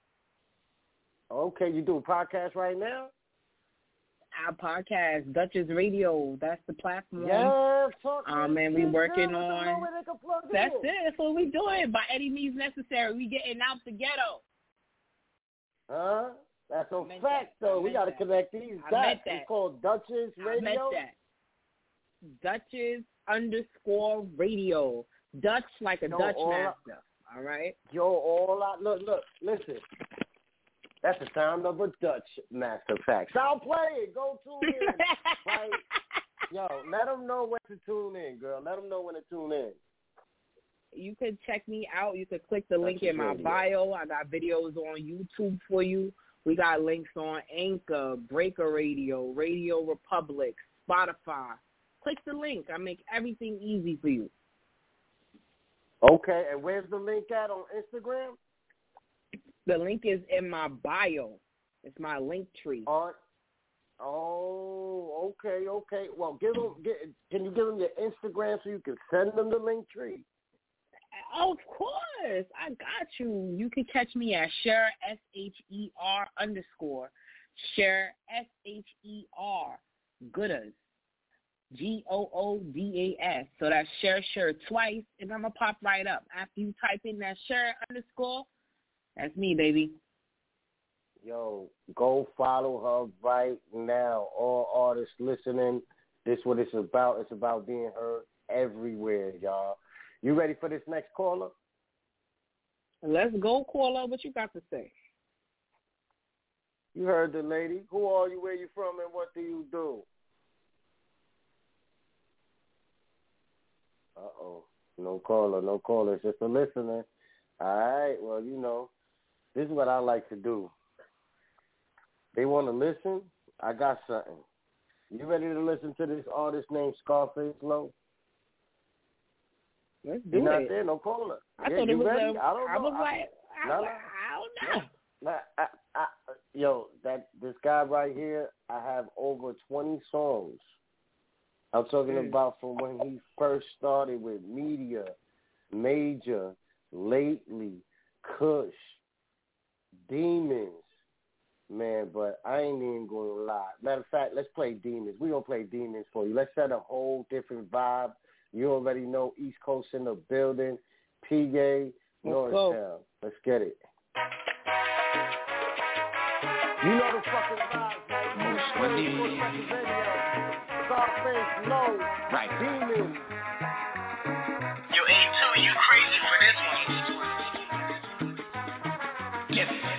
Okay, you do a podcast right now? Our podcast, Duchess Radio, that's the platform. Yeah, talk um, and we working on. That's in. it. That's what we doing. By any means necessary, we getting out the ghetto. Huh? That's a fact, that. though. We got to connect these dots. It's called Duchess Radio. I meant that. Duchess underscore Radio. Dutch like a yo, Dutch master. I, all right? Yo, all I, look, look, listen. That's the sound of a Dutch master fact. Stop playing. Go tune in. Like, yo, let them know when to tune in, girl. Let them know when to tune in. You could check me out. You could click the link Dutch in my radio. bio. I got videos on YouTube for you. We got links on Anchor, Breaker Radio, Radio Republic, Spotify. Click the link. I make everything easy for you. Okay, and where's the link at on Instagram? The link is in my bio. It's my link tree. On, oh, okay, okay. Well, give them. Get, can you give them your Instagram so you can send them the link tree? Of course. I got you. You can catch me at Cher, S H E R underscore. Cher, S H E R, Goodas. G O O D A S. So that's Cher, Cher twice, and I'm going to pop right up. After you type in that Cher underscore, that's me, baby. Yo, go follow her right now. All artists listening, this is what it's about. It's about being heard everywhere, y'all. You ready for this next caller? Let's go, caller. What you got to say? You heard the lady. Who are you, where you from, and what do you do? Uh-oh. No caller, no caller. It's just a listener. All right. Well, you know, this is what I like to do. They want to listen? I got something. You ready to listen to this artist named Scarface Low? Let's do You're it. Not there, no caller. I yeah, thought you it was ready? A, I don't know. I was I, like, I, no, no. I don't know. No, I, I, yo, that this guy right here, I have over twenty songs. I'm talking mm. about from when he first started with Media, Major, Lately, Kush, Demons. Man, but I ain't even going to lie. Matter of fact, let's play Demons. We're going to play Demons for you. Let's set a whole different vibe. You already know East Coast in the building. P A, Norristown. Let's get it. You know the fucking vibes, right? Most money. Scarface Low. Right. Demons. Yo, A two, you crazy for this one. Get it.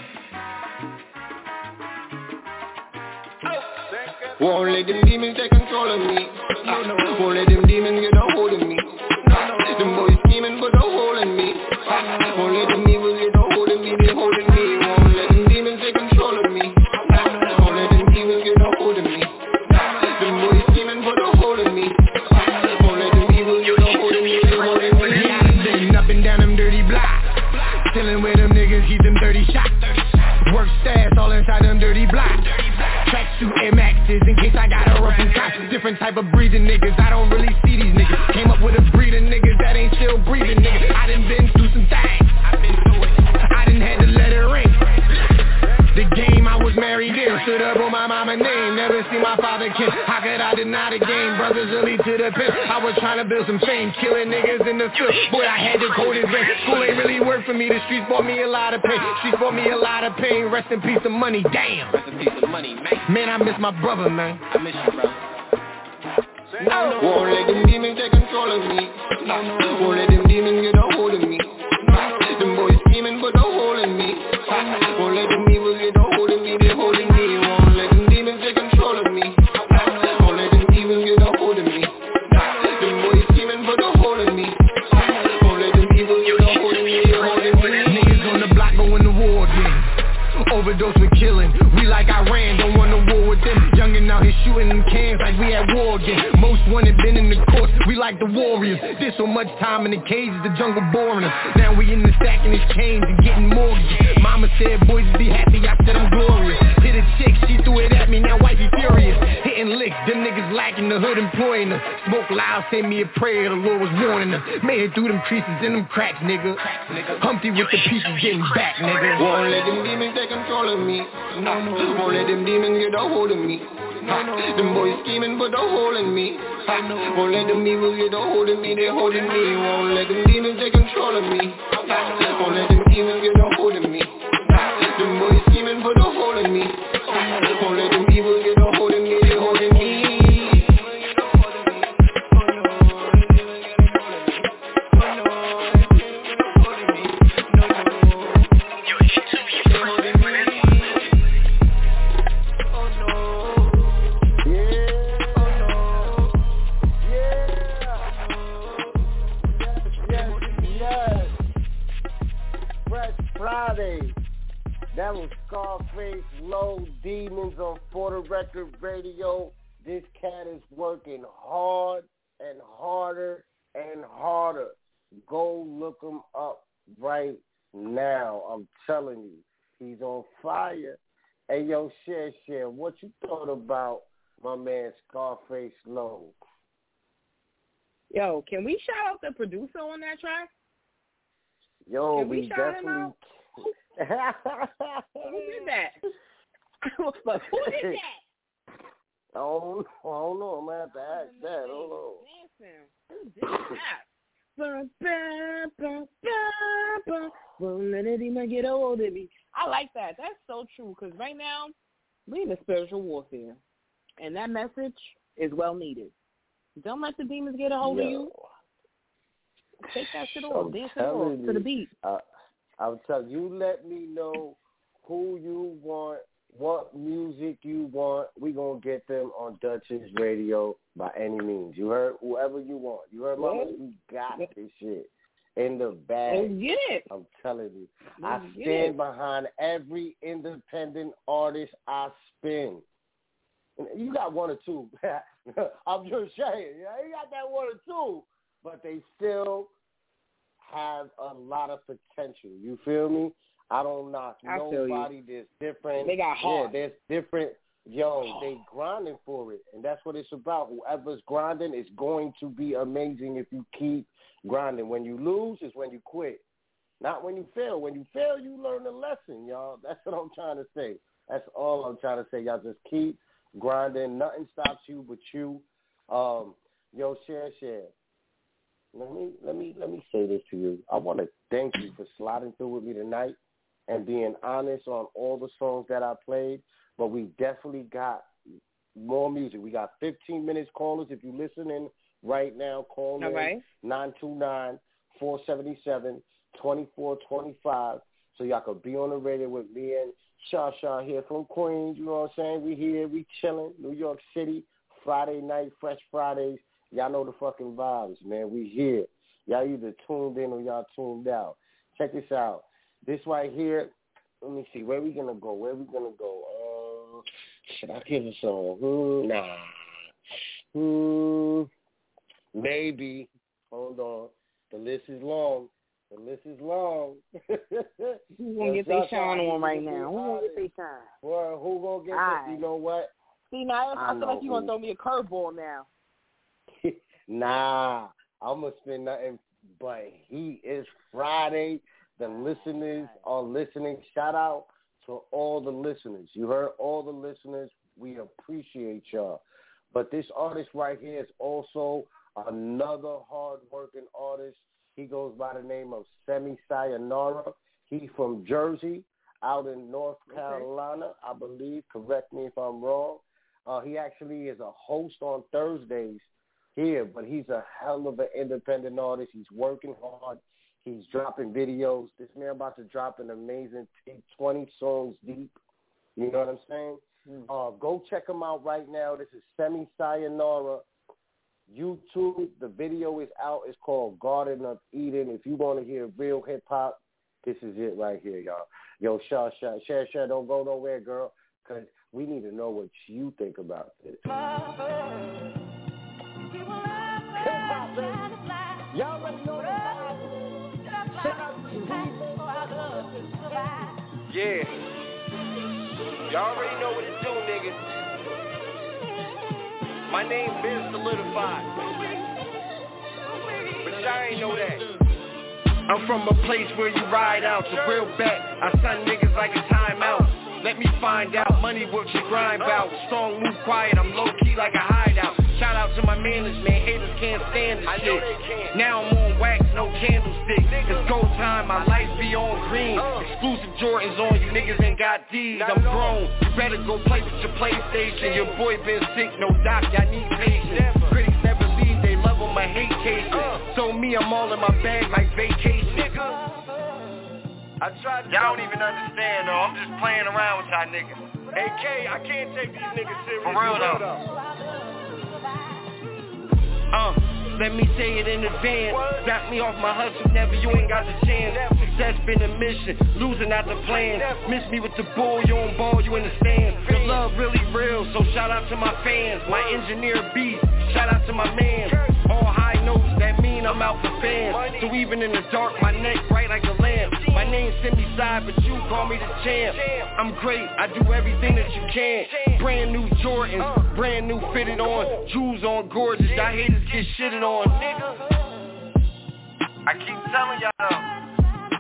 Won't let them demons take control of me. No, no. Won't let them demons get a hold of me. No, no. Them boys scheming but a hole in me. Won't let them evils get a hold of me. They holding me. Won't let them demons take control of me. Won't let them evils get a hold of me. Them boys scheming but a hole in me. Won't let them evils get a hold of me. They holding me. Yeah, sitting up and down them dirty blocks. Chilling with them niggas, keep them dirty shots. Work stats all inside them dirty blocks. Tracksuit Air Maxes in case I got a rough and top. Different type of breathing niggas, I don't really see these niggas. Came up with a breed of niggas that ain't still breathing niggas. I done been through some things, I been through it. I done had to let it ring. The game I was married in, stood up on my mama name. Never see my father kiss, how could I deny the game? Brothers early to the pit, I was trying to build some fame. Killing niggas in the field, boy I had the coldest brain. School ain't really work for me, the streets brought me a lot of pain. Streets brought me a lot of pain, rest in peace of money, damn. Rest in peace of money, man. Man, I miss my brother, man. I miss you, bro. No, no. Won't let them demons take control of me. No, no. Won't let them demons get a hold of me. No, no. Them boys scheming but a hole in me. Won't let them evils get a hold of me. They holding me. Won't let them demons take control of me. Won't let them evils get a hold of me. Them boys scheming but a hole in me. Won't let them evils get a hold of me. They holding me. Niggas on the block going to war again. Overdose with killing. We like Iran, don't want no war with them. Youngin' out here shooting them cans like we at war again. Most wanted been in the courts, we like the warriors. Did so much time in the cages, the jungle boring us. Now we in the stacking his chains and getting mortgages. Mama said boys be happy, I said I'm glorious. Hit a chick, she threw it at me, now wifey furious. Hitting licks, them niggas lacking the hood employing us. Smoke loud, send me a prayer, the Lord was warning us. Made it through them creases in them cracks, nigga. Humpty with the pieces getting back, nigga. Won't let them demons take control of me. No, no. Won't let them demons get a hold of me. No, no. Them boys scheming but a hole in me. No. Won't let them evils get a hold of me. They holding me. Won't let them demons take control of me. No. Won't let them demons get a hold of me. Them boys scheming but a hole in me. Won't let them evils get a hold of me. They holding me. Friday. That was Scarface Low, Demons on For the Record Radio. This cat is working hard and harder and harder. Go look him up right now. I'm telling you, he's on fire. Hey, yo, Share Share, what you thought about my man Scarface Low? Yo, can we shout out the producer on that track? Yo, Can we, we shout definitely. him out? Who did that? Who did that? I don't, I don't know. I'm going to have to ask that. Hold on. Who did that? Won't let it even get old of me. I like that. That's so true because right now we in a spiritual warfare, and that message is well needed. Don't let the demons get a hold Yo. of you. Take that shit off. I'm Dance it off you, to the beat. Uh, I'll tell you, you let me know who you want, what music you want. We going to get them on Dutch's radio by any means. You heard? Whoever you want. You heard, Mama? Yeah. You got this shit in the bag. Let's get it. I'm telling you. Let's I get stand it. behind every independent artist I spin. You got one or two. I'm just saying. You got that one or two. But they still have a lot of potential. You feel me? I don't knock I feel nobody. you. There's different. They got heart. Yeah, there's different. Yo, they grinding for it. And that's what it's about. Whoever's grinding is going to be amazing if you keep grinding. When you lose is when you quit. Not when you fail. When you fail, you learn a lesson, y'all. That's what I'm trying to say. That's all I'm trying to say. Y'all just keep grinding. Nothing stops you but you. Um, yo, share, share. Let me let me let me say this to you. I want to thank you for sliding through with me tonight and being honest on all the songs that I played. But we definitely got more music. We got fifteen minutes callers. If you're listening right now, call in right. nine two nine, four seven seven, two four two five so y'all could be on the radio with me and Sha Sha here from Queens. You know what I'm saying? We here, we chilling. New York City, Friday night, Fresh Fridays. Y'all know the fucking vibes, man. We here. Y'all either tuned in or y'all tuned out. Check this out. This right here, let me see. Where we going to go? Where we going to go? Uh, should I give a song? Hmm, nah. Hmm, maybe. Hold on. The list is long. The list is long. Who's going to get their shine on right now? Who's going to get their shine? Well, who going to get right. it? You know what? See, now I, I feel like you're going who. to throw me a curveball now. Nah, I'm going to spend nothing but heat. It's Friday. The listeners are listening. Shout out to all the listeners. You heard all the listeners. We appreciate y'all. But this artist right here is also another hard-working artist. He goes by the name of Semi Sayonara. He's from Jersey, out in North Carolina, I believe. Correct me if I'm wrong. Uh, he actually is a host on Thursdays here, but he's a hell of an independent artist. He's working hard. He's dropping videos. This man about to drop an amazing twenty songs deep. You know what I'm saying? Mm. Uh, go check him out right now. This is Semi Sayonara. YouTube, the video is out. It's called Garden of Eden. If you want to hear real hip-hop, this is it right here, y'all. Yo, Sha, Sha, Sha, Sha, don't go nowhere, girl, because we need to know what you think about this. Y'all already know the Yeah. Y'all already know what to do, niggas. My name been solidified. But y'all ain't know that. I'm from a place where you ride out the real bet. I son niggas like a timeout. Let me find out, money works you grind bout. Strong, move quiet, I'm low-key like a hideout. Shout out to my management, haters can't stand this shit. Now I'm on wax, no candlestick. It's go time, my life be on green. Exclusive Jordans on, you niggas ain't got D's. I'm grown, you better go play with your PlayStation. Your boy been sick, no doc, y'all need patience. Critics never leave, they love on my hate cases. So me, I'm all in my bag like vacation. I tried to y'all don't even understand though, I'm just playing around with y'all niggas. A K, I can't take these niggas serious. For real though. Uh, let me say it in advance. Back me off my hustle, never, you ain't got the chance. Success been a mission, losing out the plan. Miss me with the bull, you on ball, you in the stand. The love really real, so shout out to my fans. My engineer beast, shout out to my man. All high notes, that mean I'm out for fans. So even in the dark, my neck bright like a lamp. My name's Semi Side, but you call me the champ. I'm great, I do everything that you can. Brand new Jordans, brand new fitted on. Jewels on gorgeous, y'all haters get shitted on. I keep telling y'all though,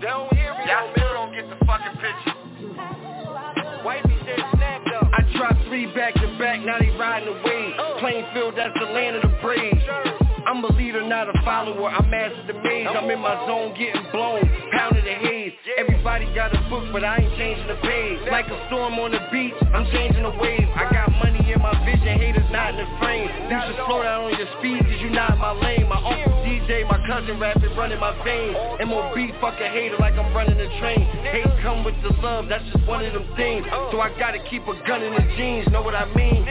They don't hear me. Y'all still don't get the fucking picture. Wifey said snap though. I dropped three back to back, now they riding the wave. Plainfield, that's the land of the brave. I'm a leader, not a follower. I mastered the maze. I'm in my zone, getting blown, pounding the haze. Everybody got a book, but I ain't changing the page. Like a storm on the beach, I'm changing the wave. I got money in my vision, haters not in the frame. You should slow down on your speed, cause you not in my lane. My uncle D J, my cousin rapping, running my veins. M O B, fuck a hater like I'm running a train. Hate come with the love, that's just one of them things. So I gotta keep a gun in the jeans, know what I mean?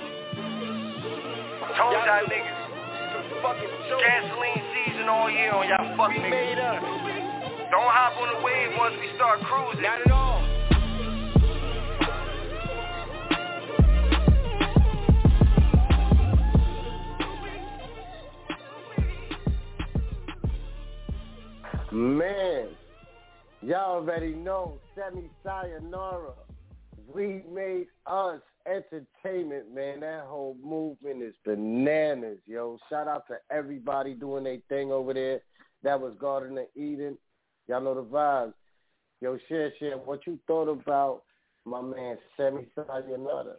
Told y'all niggas. Gasoline season all year on y'all fuck niggas. Don't hop on the wave once we start cruising. Not at all. Man, y'all already know, Semi Sayonara. We made us entertainment, man. That whole movement is bananas, yo. Shout out to everybody doing their thing over there. That was Garden of Eden. Y'all know the vibes. Yo, share, share what you thought about my man Semi Sayonara.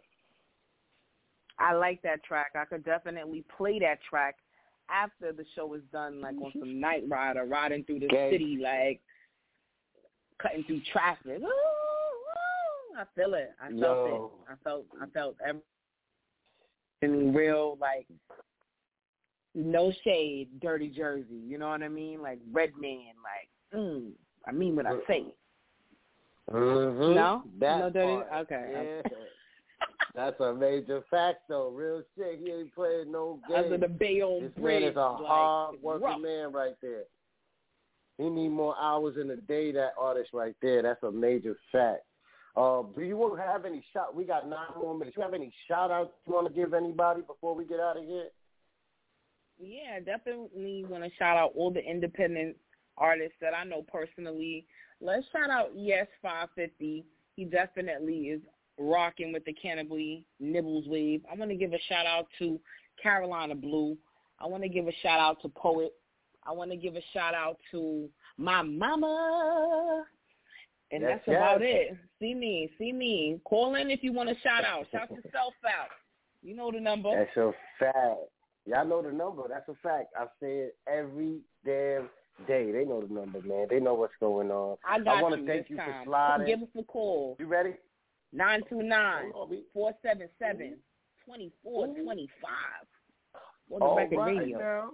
I like that track. I could definitely play that track after the show is done, like on some night ride or riding through the okay. city, like cutting through traffic. Ooh, ooh, I feel it. I felt Yo. it. I felt. I felt everything real, like no shade, dirty Jersey. You know what I mean? Like Redman. Like, mm, I mean what I say. Mm-hmm. No, that no dirty. Part. Okay. Yeah. That's a major fact, though. Real shit. He ain't playing no games. Under the Bayonne This Bridge, man is a like, hard-working rough. man right there. He need more hours in the day, that artist right there. That's a major fact. Uh, do you have any shout? We got nine more minutes. You have any shout-outs you want to give anybody before we get out of here? Yeah, definitely want to shout out all the independent artists that I know personally. Let's shout out Yes five fifty. He definitely is rocking with the Cannibally Nibbles wave. I want to give a shout out to Carolina Blue. I want to give a shout out to Poet. I want to give a shout out to my mama. And yes, that's yes. about it. See me, see me. Call in if you want to shout out. Shout yourself out. You know the number. That's a fact. Y'all know the number. That's a fact. I say it every damn day. They know the number, man. They know what's going on. I got I want you to thank this you time. for sliding. Give us a call. You ready? nine two nine, four seven seven, two four two five. For the All record right radio. Now.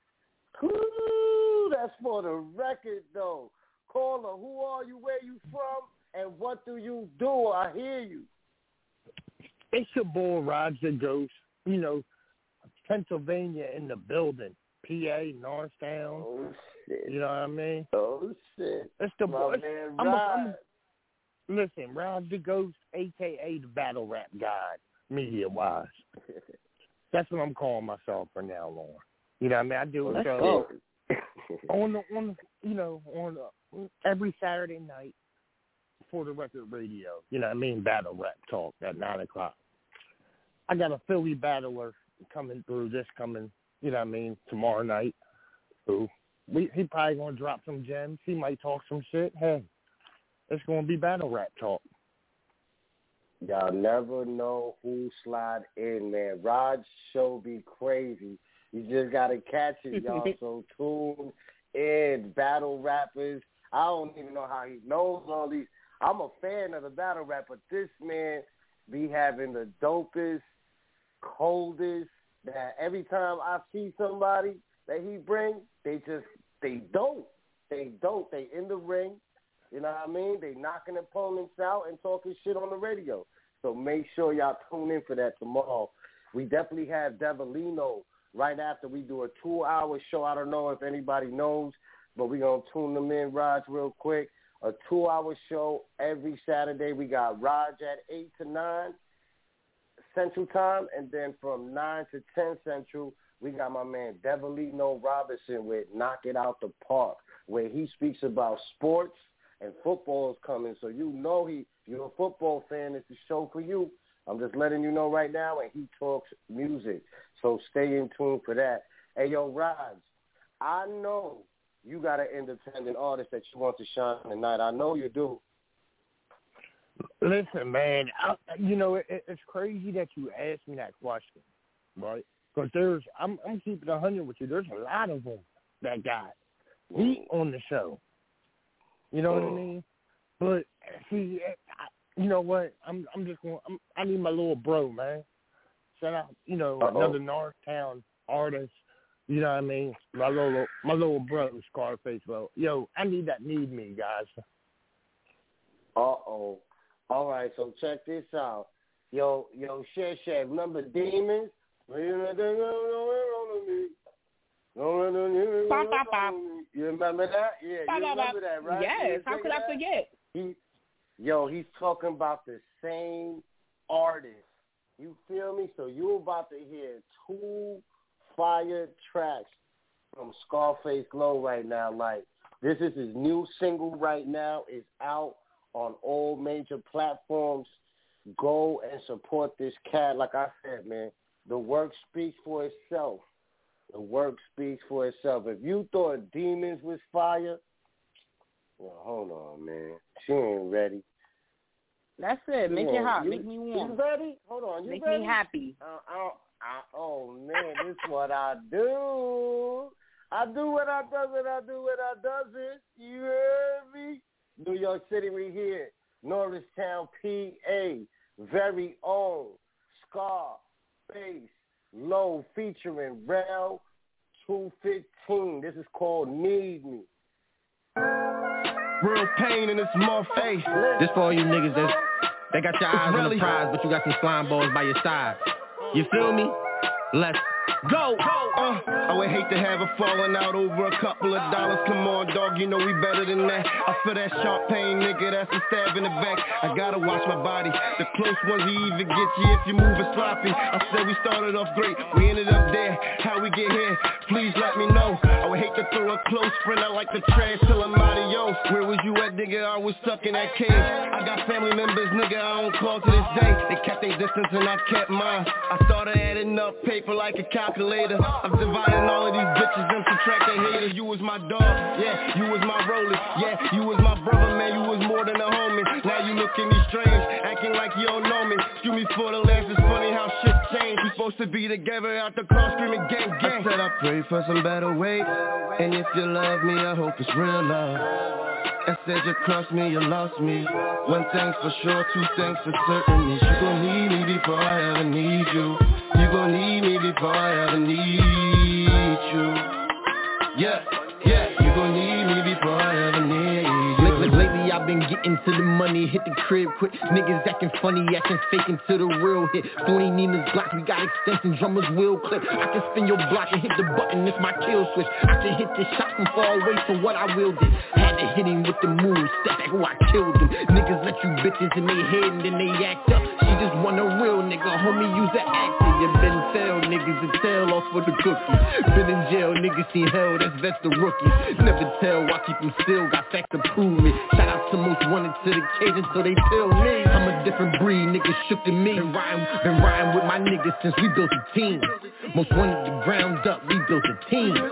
Ooh, that's for the record, though. Caller, who are you, where you from, and what do you do? I hear you. It's your boy, Roger Ghost. You know, Pennsylvania in the building. P A, Norristown. Oh, shit. You know what I mean? Oh, shit. It's the My boy. man, I'm a, I'm Rod. a, listen, Roger Ghost, a k a the battle rap god, media-wise. That's what I'm calling myself from now on. You know what I mean? I do a show on the, on the, you know, on uh, every Saturday night for the record radio. You know what I mean? Battle rap talk at nine o'clock. I got a Philly battler coming through this coming, you know what I mean, tomorrow night. Who we he probably gonna drop some gems. He might talk some shit. Hey, it's gonna be battle rap talk. Y'all never know who slide in, man. Rod's show be crazy. You just gotta catch it, y'all. So tune in. Battle rappers. I don't even know how he knows all these. I'm a fan of the battle rap, but this man be having the dopest, coldest. That every time I see somebody that he bring, they just they dope. They dope. They in the ring. You know what I mean? They knocking opponents out and talking shit on the radio. So make sure y'all tune in for that tomorrow. We definitely have Devolino right after we do a two-hour show. I don't know if anybody knows, but we're going to tune them in, Raj, real quick. A two-hour show every Saturday. We got Raj at eight to nine Central Time, and then from nine to ten Central, we got my man Devolino Robinson with Knock It Out the Park, where he speaks about sports and football is coming. So you know he, if you're a football fan, it's the show for you. I'm just letting you know right now, and he talks music. So stay in tune for that. Hey, yo, Raj, I know you got an independent artist that you want to shine tonight. I know you do. Listen, man, I, you know, it, it's crazy that you asked me that question, right? Because there's, I'm, I'm keeping a hundred with you. There's a lot of them that got heat on the show. You know what I mean? But see, I, you know what? I'm, I'm just going. I'm, I need my little bro, man. Shout out, you know, Uh-oh. another Northtown artist. You know what I mean? My little, my little bro, Scarface. Bro, yo, I need that. Need me, guys. Uh oh. All right, so check this out. Yo, yo, Shed Shed, remember Demons? You remember that? Yeah, you remember that, right? Yes, how could I forget? He, yo, he's talking about the same artist. You feel me? So you're about to hear two fire tracks from Scarface Glow right now. Like, this is his new single right now. It's out on all major platforms. Go and support this cat. Like I said, man, the work speaks for itself. The work speaks for itself. If you thought Demons was fire, well, hold on, man. She ain't ready. That's it. Make it hot. You, Make me warm. You ready? Hold on. You Make ready? me happy. Uh, I, I, oh, man, this is what I do. I do what I does and I do what I doesn't. You hear me? New York City, we here. Norristown, P A. Very own Scarface Low featuring Rel two fifteen. This is called Need Me. Real pain in this small face. This for all you niggas that's, that got your eyes really on the prize, but you got some slime balls by your side. You feel me? Let's go. Uh, I would hate to have a falling out over a couple of dollars. Come on, dog, you know we better than that. I feel that sharp pain, nigga, that's a stab in the back. I gotta watch my body. The close ones even get you if you moving sloppy. I said we started off great, we ended up there. How we get here? Please let me know. I would hate to throw a close friend out like the trash till I'm adios. Where was you at, nigga? I was stuck in that cage. I got family members, nigga, I don't call to this day. They kept their distance and I kept mine. I started adding up paper like a calculator. I'm dividing all of these bitches and subtracting haters. You was my dog, yeah, you was my roller. Yeah, you was my brother, man, you was more than a homie. Now you look at me strange, acting like you don't know me. Excuse me for the laughs, it's funny how shit changed. We supposed to be together out the car screaming gang gang. I said I pray for some better ways, and if you love me, I hope it's real love. I said you crossed me, you lost me. One thing's for sure, two things for certain is you gon' need me before I ever need you. You gon' need me before I ever need you. Yeah, yeah, you gon' need me before I ever need you. Lately I've been getting to the money, hit the crib quick. Niggas acting funny, acting fake until the real hit. forty Nina's Glock, we got extensions, drummers will clip. I can spin your block and hit the button, it's my kill switch. I can hit this shot from far away for what I willed it. Had to hit him with the move, step back, oh I killed him. Niggas let you bitches in their head and then they act up. She just want a real nigga, homie, use an actor. You been tell niggas and tell off for the cookies. Been in jail, niggas seen hell, that's vets the rookies. Never tell why keep them still, got facts to prove it. Shout out to most wanted to the cage until they tell me I'm a different breed, niggas shook than me. Been riding, been riding with my niggas since we built a team. Most wanted the ground up, we built a team. We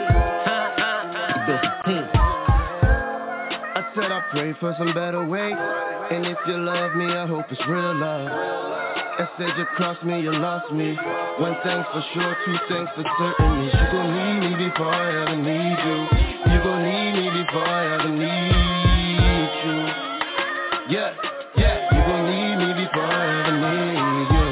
built a team. I said I pray for some better ways, and if you love me, I hope it's real love. I said you crossed me, you lost me. One thing's for sure, two things for certain is you gon' need me before I ever need you. You gon' need me before I ever need you. Yeah, yeah, you gon' need me before I ever need you.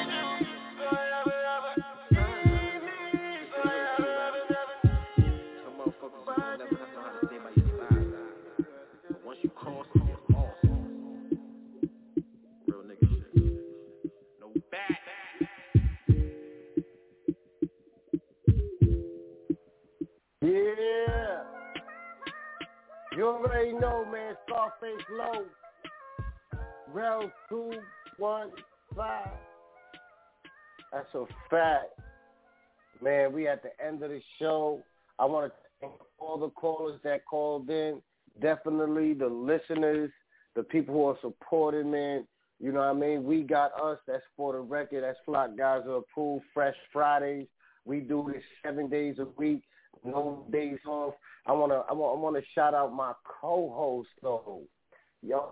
Some motherfuckers never know how to stay by your side. But once you cross it, it's off. Real nigga shit. No back. Yeah. You already know, man. Scarface Low. Rel two one five. That's a fact. Man, we at the end of the show. I want to thank all the callers that called in. Definitely the listeners, the people who are supporting, man. You know what I mean? We got us. That's for the record. That's Flock Gaza approved. Fresh Fridays. We do this seven days a week, no days off. I wanna, I want, I want to shout out my co-host though. Yo.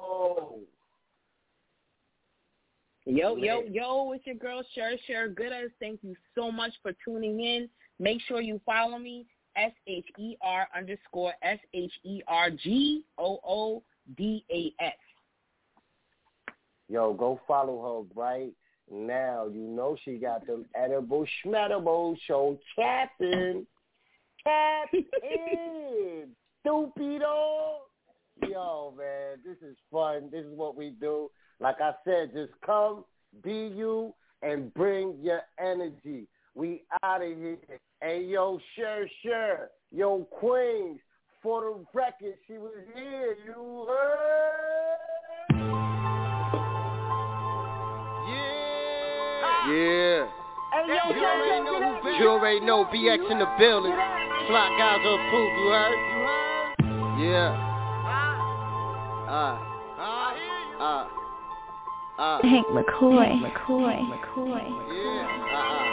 Yo, yo, yo, it's your girl, Sher Sher Goodas. Thank you so much for tuning in. Make sure you follow me, S H E R underscore S H E R G O O D A S. Yo, go follow her right now. You know she got them edible schmedible show tapping. Tap in. Stupido. Yo, man, this is fun. This is what we do. Like I said, just come, be you, and bring your energy. We out of here. Hey, yo, Sher Sher. Yo, Queens, for the record, she was here. You heard? Yeah. Yeah. Hey, yo, you, already know who you already know B X in the building. Fly guys are approved, you heard? You heard? Yeah. Ah. Ah. Ah. Uh, Hank McCoy, McCoy, McCoy. Yeah. Uh-uh.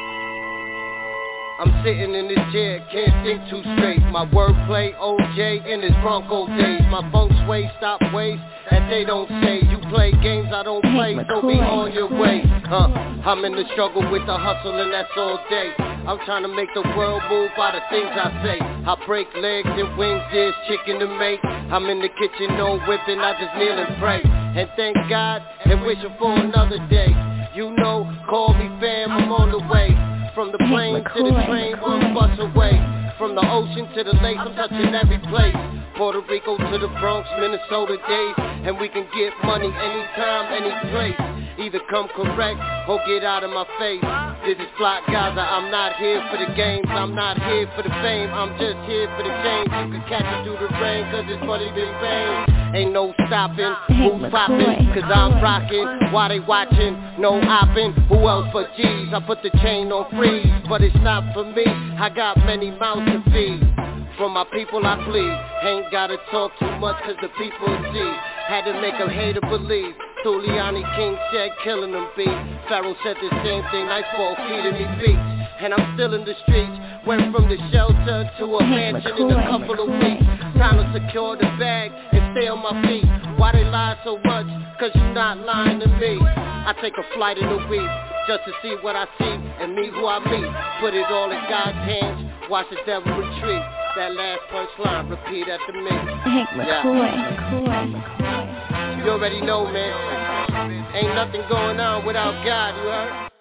I'm sitting in this chair, can't think too straight. My wordplay, O J in his Bronco days. My funk sway, stop waste, that they don't say. You play games I don't play, so be on your way. Huh? I'm in the struggle with the hustle and that's all day. I'm trying to make the world move by the things I say. I break legs and wings, there's chicken to make. I'm in the kitchen, no whipping, I just kneel and pray. And thank God and wishing for another day. You know, call me fam, I'm on the way. From the plane to the train, one bus away. From the ocean to the lake, I'm touching every place. Puerto Rico to the Bronx, Minnesota days. And we can get money anytime, any place. Either come correct or get out of my face. This is Fly Gaza, I'm not here for the games. I'm not here for the fame, I'm just here for the change. You can catch it through the rain, cause it's money been fame. Ain't no stopping, who's popping, cause I'm rocking. Why they watching, no hopping. Who else but G's? I put the chain on freeze, but it's not for me. I got many mouths to feed. From my people I plead. Ain't gotta talk too much cause the people see. Had to make a hater believe. Giuliani, King said killing them beat. Pharaoh said the same thing, Nightfall feeding me beats. And I'm still in the streets. Went from the shelter to a mansion in a couple of weeks. Time to secure the bag and stay on my feet. Why they lie so much? Cause you not lying to me. I take a flight in a week just to see what I see and meet who I meet. Put it all in God's hands, watch the devil retreat. That last punchline, repeat after me. Hank McCoy, McCoy, McCoy. You already know, man. Ain't nothing going on without God, you heard?